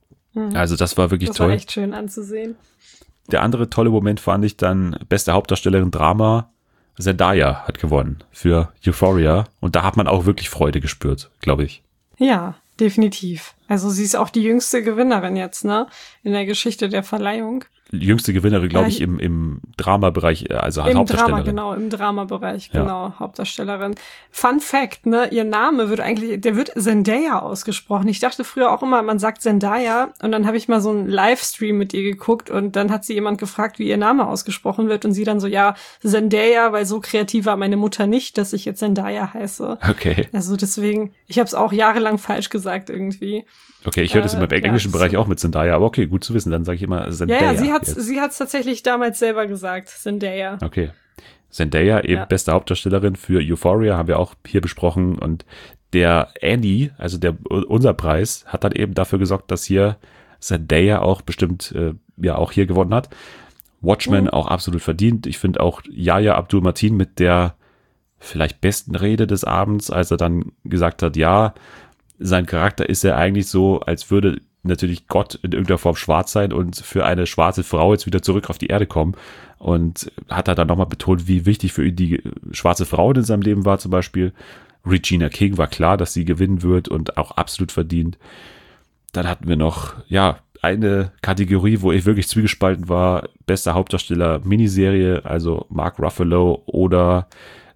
Also das war wirklich toll. Das war echt schön anzusehen. Der andere tolle Moment fand ich dann, beste Hauptdarstellerin Drama, Zendaya hat gewonnen für Euphoria und da hat man auch wirklich Freude gespürt, glaube ich. Ja, definitiv. Also sie ist auch die jüngste Gewinnerin jetzt, ne? In der Geschichte der Verleihung. Jüngste Gewinnerin, glaube ich, im Drama-Bereich, also als Hauptdarstellerin. Im Drama-Bereich, genau, Hauptdarstellerin. Fun Fact, ne, ihr Name wird Zendaya ausgesprochen. Ich dachte früher auch immer, man sagt Zendaya und dann habe ich mal so einen Livestream mit ihr geguckt und dann hat sie jemand gefragt, wie ihr Name ausgesprochen wird und sie dann so, ja, Zendaya, weil so kreativ war meine Mutter nicht, dass ich jetzt Zendaya heiße. Okay. Also deswegen, ich habe es auch jahrelang falsch gesagt irgendwie. Okay, ich höre das immer im englischen Bereich auch mit Zendaya, aber okay, gut zu wissen, dann sage ich immer Zendaya. Ja, sie hat's tatsächlich damals selber gesagt, Zendaya. Okay. Zendaya, eben beste Hauptdarstellerin für Euphoria, haben wir auch hier besprochen und der Andy, also unser Preis, hat dann eben dafür gesorgt, dass hier Zendaya auch bestimmt auch hier gewonnen hat. Watchmen auch absolut verdient. Ich finde auch Yahya Abdul-Mateen mit der vielleicht besten Rede des Abends, als er dann gesagt hat, ja, sein Charakter ist ja eigentlich so, als würde natürlich Gott in irgendeiner Form schwarz sein und für eine schwarze Frau jetzt wieder zurück auf die Erde kommen. Und hat er dann nochmal betont, wie wichtig für ihn die schwarze Frau in seinem Leben war zum Beispiel. Regina King war klar, dass sie gewinnen wird und auch absolut verdient. Dann hatten wir noch, ja, eine Kategorie, wo ich wirklich zwiegespalten war. Bester Hauptdarsteller Miniserie, also Mark Ruffalo oder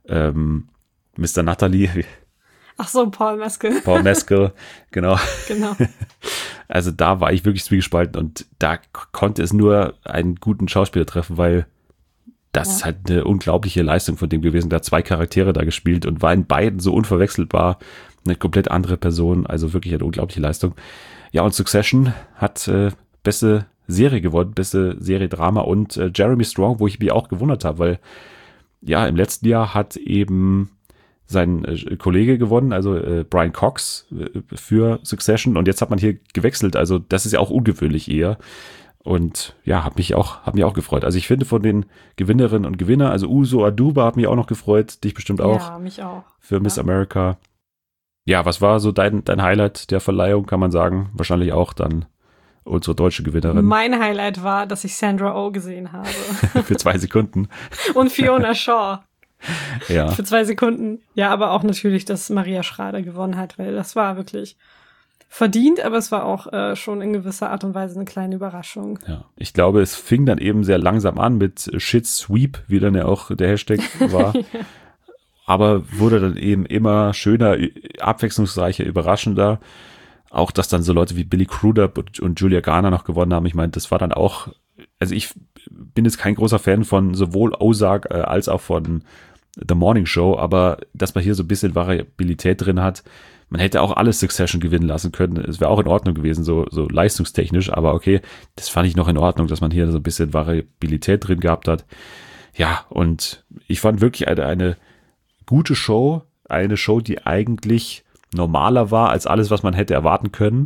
Mr. Natalie. Ach so, Paul Mescal. Paul Mescal, genau. Genau. Also da war ich wirklich zwiegespalten und da konnte es nur einen guten Schauspieler treffen, weil das ist halt eine unglaubliche Leistung von dem gewesen. Der hat 2 Charaktere da gespielt und war in beiden so unverwechselbar. Eine komplett andere Person, also wirklich eine unglaubliche Leistung. Ja, und Succession hat beste Serie gewonnen, beste Serie Drama und Jeremy Strong, wo ich mich auch gewundert habe, weil ja, im letzten Jahr hat eben sein Kollege gewonnen, also Brian Cox für Succession und jetzt hat man hier gewechselt, also das ist ja auch ungewöhnlich eher und ja, hat mich auch gefreut. Also ich finde von den Gewinnerinnen und Gewinner, also Uzo Aduba hat mich auch noch gefreut, dich bestimmt auch. Ja, mich auch. Für Miss America. Ja, was war so dein Highlight der Verleihung, kann man sagen? Wahrscheinlich auch dann unsere deutsche Gewinnerin. Mein Highlight war, dass ich Sandra Oh gesehen habe. Für 2 Sekunden. Und Fiona Shaw. Ja. Für 2 Sekunden. Ja, aber auch natürlich, dass Maria Schrader gewonnen hat, weil das war wirklich verdient, aber es war auch schon in gewisser Art und Weise eine kleine Überraschung. Ja, ich glaube, es fing dann eben sehr langsam an mit Shit Sweep, wie dann ja auch der Hashtag war. Ja. Aber wurde dann eben immer schöner, abwechslungsreicher, überraschender. Auch, dass dann so Leute wie Billy Crudup und Julia Garner noch gewonnen haben. Ich meine, das war dann auch, also ich bin jetzt kein großer Fan von sowohl Ozark als auch von The Morning Show, aber dass man hier so ein bisschen Variabilität drin hat. Man hätte auch alles Succession gewinnen lassen können. Es wäre auch in Ordnung gewesen, so leistungstechnisch. Aber okay, das fand ich noch in Ordnung, dass man hier so ein bisschen Variabilität drin gehabt hat. Ja, und ich fand wirklich eine gute Show. Eine Show, die eigentlich normaler war als alles, was man hätte erwarten können.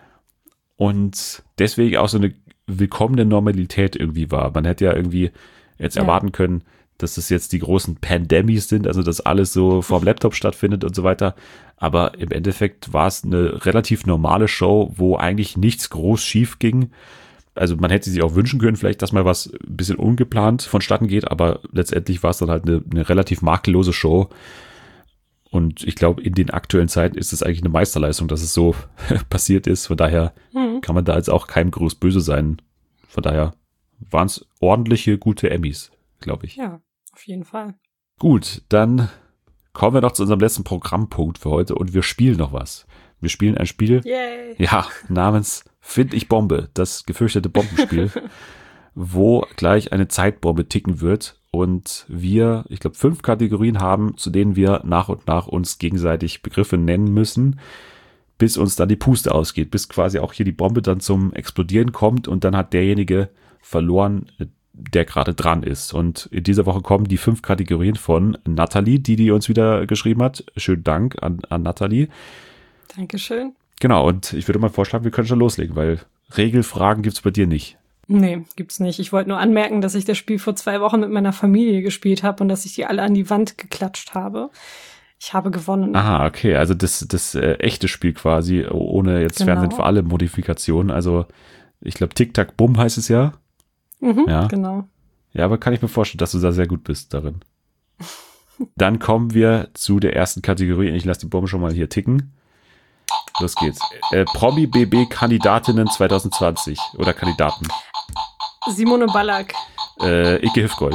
Und deswegen auch so eine willkommene Normalität irgendwie war. Man hätte ja irgendwie jetzt erwarten können, dass das jetzt die großen Pandemies sind, also dass alles so vorm Laptop stattfindet und so weiter. Aber im Endeffekt war es eine relativ normale Show, wo eigentlich nichts groß schief ging. Also man hätte sich auch wünschen können, vielleicht, dass mal was ein bisschen ungeplant vonstatten geht, aber letztendlich war es dann halt eine relativ makellose Show. Und ich glaube, in den aktuellen Zeiten ist es eigentlich eine Meisterleistung, dass es so passiert ist. Von daher kann man da jetzt auch keinem groß böse sein. Von daher waren es ordentliche, gute Emmys, glaube ich. Ja, auf jeden Fall. Gut, dann kommen wir noch zu unserem letzten Programmpunkt für heute und wir spielen noch was. Wir spielen ein Spiel, namens Find ich Bombe, das gefürchtete Bombenspiel, wo gleich eine Zeitbombe ticken wird. Und wir, ich glaube, 5 Kategorien haben, zu denen wir nach und nach uns gegenseitig Begriffe nennen müssen, bis uns dann die Puste ausgeht, bis quasi auch hier die Bombe dann zum Explodieren kommt und dann hat derjenige verloren, der gerade dran ist. Und in dieser Woche kommen die 5 Kategorien von Nathalie, die uns wieder geschrieben hat. Schönen Dank an Nathalie. Dankeschön. Genau, und ich würde mal vorschlagen, wir können schon loslegen, weil Regelfragen gibt's bei dir nicht. Nee, gibt's nicht. Ich wollte nur anmerken, dass ich das Spiel vor 2 Wochen mit meiner Familie gespielt habe und dass ich die alle an die Wand geklatscht habe. Ich habe gewonnen. Aha, okay, also das echte Spiel quasi, ohne jetzt Fernsehen für alle Modifikationen. Also ich glaube Tic-Tac-Bumm heißt es ja. Ja. Genau. Ja, aber kann ich mir vorstellen, dass du da sehr gut bist darin. Dann kommen wir zu der ersten Kategorie. Ich lasse die Bombe schon mal hier ticken. Los geht's. Promi-BB-Kandidatinnen 2020 oder Kandidaten. Simone Ballack. Icke Hüfgold.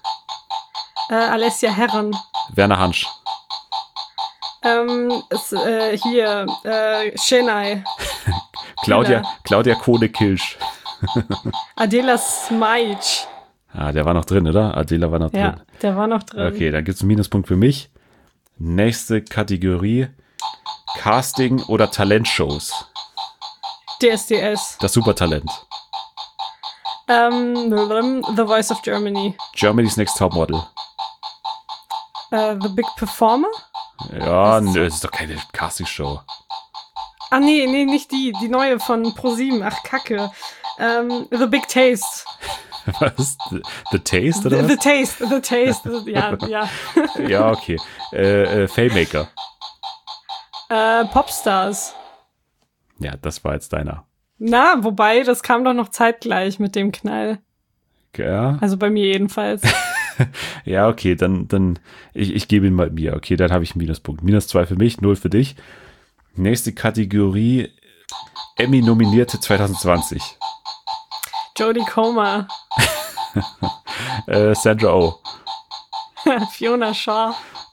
Alessia Herren. Werner Hansch. Chennai. Claudia Kohne-Kilsch. Adela Smajic. Ah, der war noch drin, oder? Adela war noch drin. Ja, der war noch drin. Okay, dann gibt's einen Minuspunkt für mich. Nächste Kategorie. Casting oder Talentshows. DSDS. Das Supertalent. The Voice of Germany. Germany's Next Topmodel. The Big Performer? Ja, nö, das ist doch keine Castingshow. Ah, nee, nicht die. Die neue von ProSieben. Ach, Kacke. The Big Taste. Was? The Taste, oder was? The Taste, ja. Ja, okay. Faymaker. Popstars. Ja, das war jetzt deiner. Na, wobei, das kam doch noch zeitgleich mit dem Knall. Ja. Also bei mir jedenfalls. Ja, okay, dann ich gebe ihn mal mir. Okay, dann habe ich einen Minuspunkt. -2 für mich, 0 für dich. Nächste Kategorie, Emmy-Nominierte 2020. Jodie Comer. Sandra Oh. Fiona Shaw.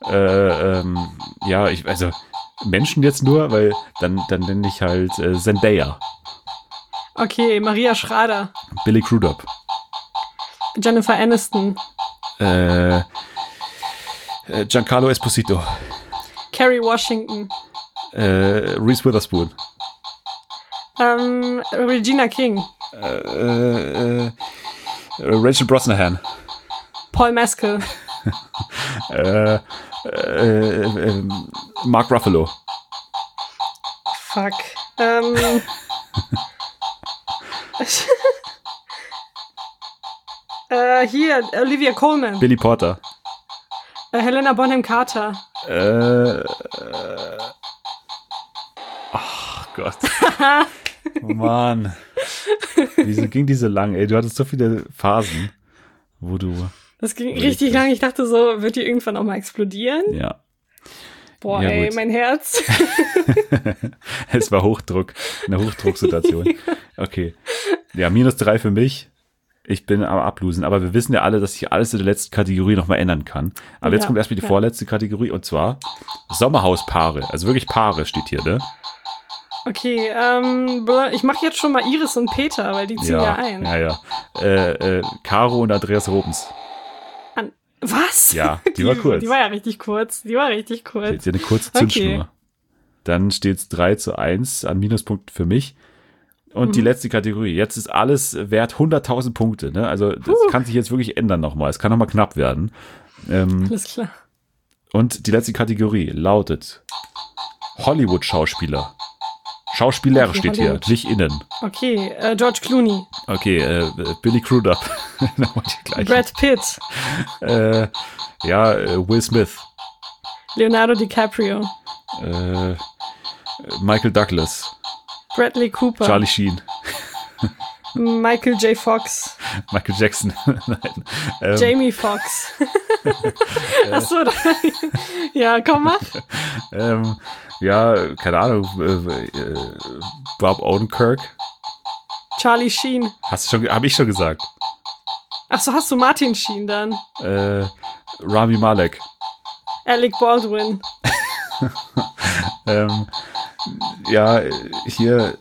Ja, also Menschen jetzt nur, weil dann nenne ich halt Zendaya. Okay, Maria Schrader. Billy Crudup. Jennifer Aniston. Giancarlo Esposito. Kerry Washington. Reese Witherspoon. Regina King. Rachel Brosnahan. Paul Mescal. Mark Ruffalo. Fuck. Hier, Olivia Colman. Billy Porter. Helena Bonham Carter. Ach Gott. Mann. Wieso ging die so lang, ey? Du hattest so viele Phasen, wo du... Das ging richtig lang. Ich dachte so, wird die irgendwann auch mal explodieren? Ja. Boah, Ja, ey, gut. mein Herz. Es war Hochdruck. Eine Hochdrucksituation. Okay. Ja, -3 für mich. Ich bin am Ablosen. Aber wir wissen ja alle, dass sich alles in der letzten Kategorie nochmal ändern kann. Aber jetzt Ja, kommt erstmal die ja. vorletzte Kategorie. Und zwar Sommerhauspaare. Also wirklich Paare steht hier, ne? Okay, ich mache jetzt schon mal Iris und Peter, weil die ziehen ja ein. Ja. Caro und Andreas Robens. Was? Ja, die war kurz. Die war ja richtig kurz. Jetzt eine kurze Zündschnur. Okay. Dann steht's 3:1 an Minuspunkten für mich. Und die letzte Kategorie. Jetzt ist alles wert 100.000 Punkte. Ne? Also das kann sich jetzt wirklich ändern nochmal. Es kann nochmal knapp werden. Alles klar. Und die letzte Kategorie lautet Hollywood-Schauspieler. Schauspieler Okay, steht Hollywood. hier, nicht innen. Okay, George Clooney. Okay, Billy Crudup. Nochmal die gleichen. Brad Pitt. Will Smith. Leonardo DiCaprio. Michael Douglas. Bradley Cooper. Charlie Sheen. Michael J. Fox. Michael Jackson. Nein. Jamie Foxx. Achso, ja, komm, mach. Keine Ahnung. Bob Odenkirk. Charlie Sheen. Habe ich schon gesagt. Achso, hast du Martin Sheen dann? Rami Malek. Alec Baldwin. Hier.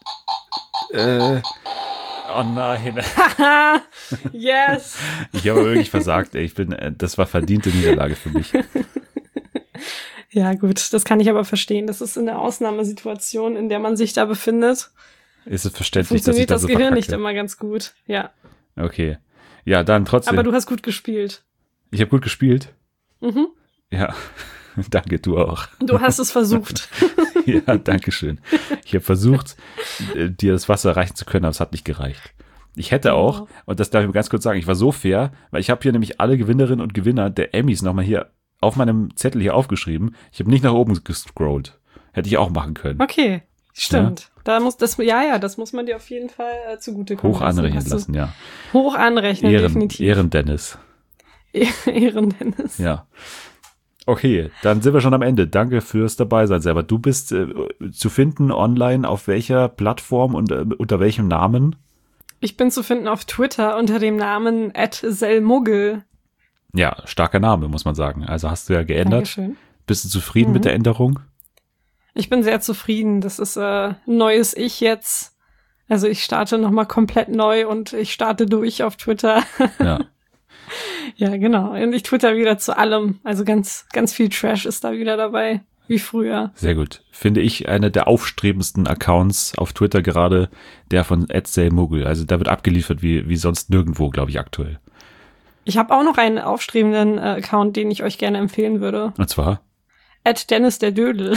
Oh nein. Yes. Ich habe wirklich versagt, ey. Das war verdiente Niederlage für mich. Ja, gut, das kann ich aber verstehen. Das ist eine Ausnahmesituation, in der man sich da befindet. Ist es verständlich, dass ich Funktioniert da das so Gehirn verkacke? nicht immer ganz gut. Ja. Okay. Ja, dann trotzdem. Aber du hast gut gespielt. Ich habe gut gespielt. Mhm. Ja. Danke, du auch. Du hast es versucht. Ja, danke schön. Ich habe versucht, dir das Wasser reichen zu können, aber es hat nicht gereicht. Ich hätte auch, und das darf ich mir ganz kurz sagen, ich war so fair, weil ich habe hier nämlich alle Gewinnerinnen und Gewinner der Emmys nochmal hier auf meinem Zettel hier aufgeschrieben. Ich habe nicht nach oben gescrollt. Hätte ich auch machen können. Okay, stimmt. Da muss das muss man dir auf jeden Fall zugutekommen Hoch anrechnen Hast du lassen, ja. Hoch anrechnen, definitiv. Ehren-Dennis. Ehren-Dennis. Ja. Okay, dann sind wir schon am Ende. Danke fürs Dabeisein selber. Du bist zu finden online auf welcher Plattform und unter welchem Namen? Ich bin zu finden auf Twitter unter dem Namen @selmuggel. Ja, starker Name, muss man sagen. Also hast du ja geändert. Dankeschön. Bist du zufrieden mit der Änderung? Ich bin sehr zufrieden. Das ist ein neues Ich jetzt. Also ich starte nochmal komplett neu und ich starte durch auf Twitter. Ja. Ja, genau. Und ich twitter wieder zu allem. Also ganz, ganz viel Trash ist da wieder dabei, wie früher. Sehr gut. Finde ich einer der aufstrebendsten Accounts auf Twitter gerade, der von @selmuggel. Also da wird abgeliefert wie sonst nirgendwo, glaube ich, aktuell. Ich habe auch noch einen aufstrebenden Account, den ich euch gerne empfehlen würde. Und zwar? Dennis der Dödel.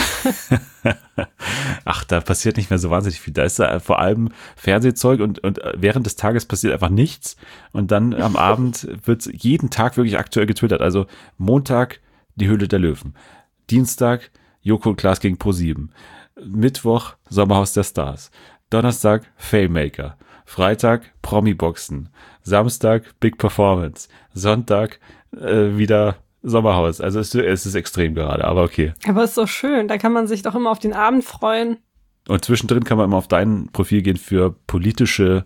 Ach, da passiert nicht mehr so wahnsinnig viel. Da ist da vor allem Fernsehzeug und während des Tages passiert einfach nichts. Und dann am Abend wird jeden Tag wirklich aktuell getwittert. Also Montag die Höhle der Löwen. Dienstag Joko und Klaas gegen Pro7. Mittwoch Sommerhaus der Stars. Donnerstag Fame-Maker. Freitag Promi-Boxen. Samstag Big Performance. Sonntag wieder Sommerhaus. Also es ist extrem gerade, aber okay. Aber ist so schön. Da kann man sich doch immer auf den Abend freuen. Und zwischendrin kann man immer auf dein Profil gehen für politische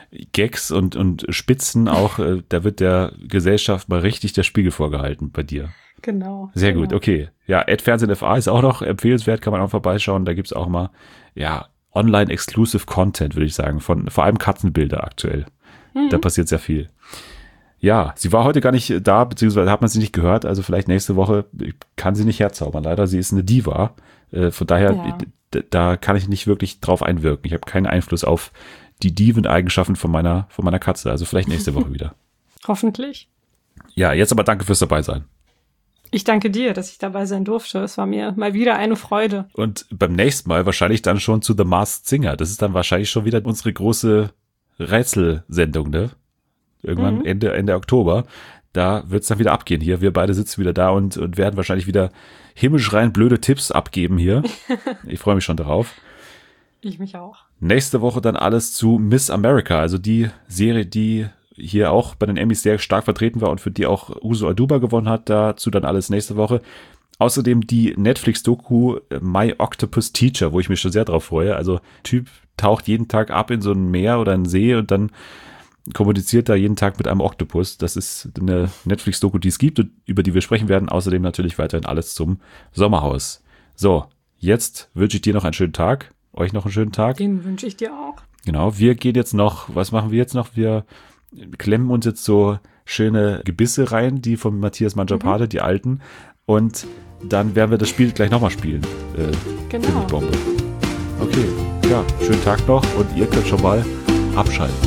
Gags und Spitzen auch. Da wird der Gesellschaft mal richtig der Spiegel vorgehalten bei dir. Genau. Sehr gut, okay. Ja, @FernsehenFA ist auch noch empfehlenswert, kann man auch vorbeischauen. Da gibt's auch mal, ja, Online-Exclusive Content, würde ich sagen, von vor allem Katzenbilder aktuell. Da passiert sehr viel. Ja, sie war heute gar nicht da, beziehungsweise hat man sie nicht gehört, also vielleicht nächste Woche kann sie nicht herzaubern. Leider, sie ist eine Diva. Von daher, da kann ich nicht wirklich drauf einwirken. Ich habe keinen Einfluss auf die Diven-Eigenschaften von meiner Katze. Also vielleicht nächste Woche wieder. Hoffentlich. Ja, jetzt aber danke fürs Dabeisein. Ich danke dir, dass ich dabei sein durfte. Es war mir mal wieder eine Freude. Und beim nächsten Mal wahrscheinlich dann schon zu The Masked Singer. Das ist dann wahrscheinlich schon wieder unsere große Rätselsendung, ne? Irgendwann Ende Oktober. Da wird's dann wieder abgehen hier. Wir beide sitzen wieder da und werden wahrscheinlich wieder himmelschreiend blöde Tipps abgeben hier. Ich freue mich schon darauf. Ich mich auch. Nächste Woche dann alles zu Miss America, also die Serie, die hier auch bei den Emmys sehr stark vertreten war und für die auch Uzo Aduba gewonnen hat. Dazu dann alles nächste Woche. Außerdem die Netflix-Doku My Octopus Teacher, wo ich mich schon sehr drauf freue. Also Typ taucht jeden Tag ab in so ein Meer oder einen See und dann kommuniziert da jeden Tag mit einem Oktopus. Das ist eine Netflix-Doku, die es gibt und über die wir sprechen werden. Außerdem natürlich weiterhin alles zum Sommerhaus. So, jetzt wünsche ich dir noch einen schönen Tag. Euch noch einen schönen Tag. Den wünsche ich dir auch. Genau, wir gehen jetzt noch, was machen wir jetzt noch? Wir klemmen uns jetzt so schöne Gebisse rein, die von Matthias Mangiapane, die alten. Und dann werden wir das Spiel gleich nochmal spielen. Genau. Finde ich Bombe. Okay, ja, schönen Tag noch und ihr könnt schon mal abschalten.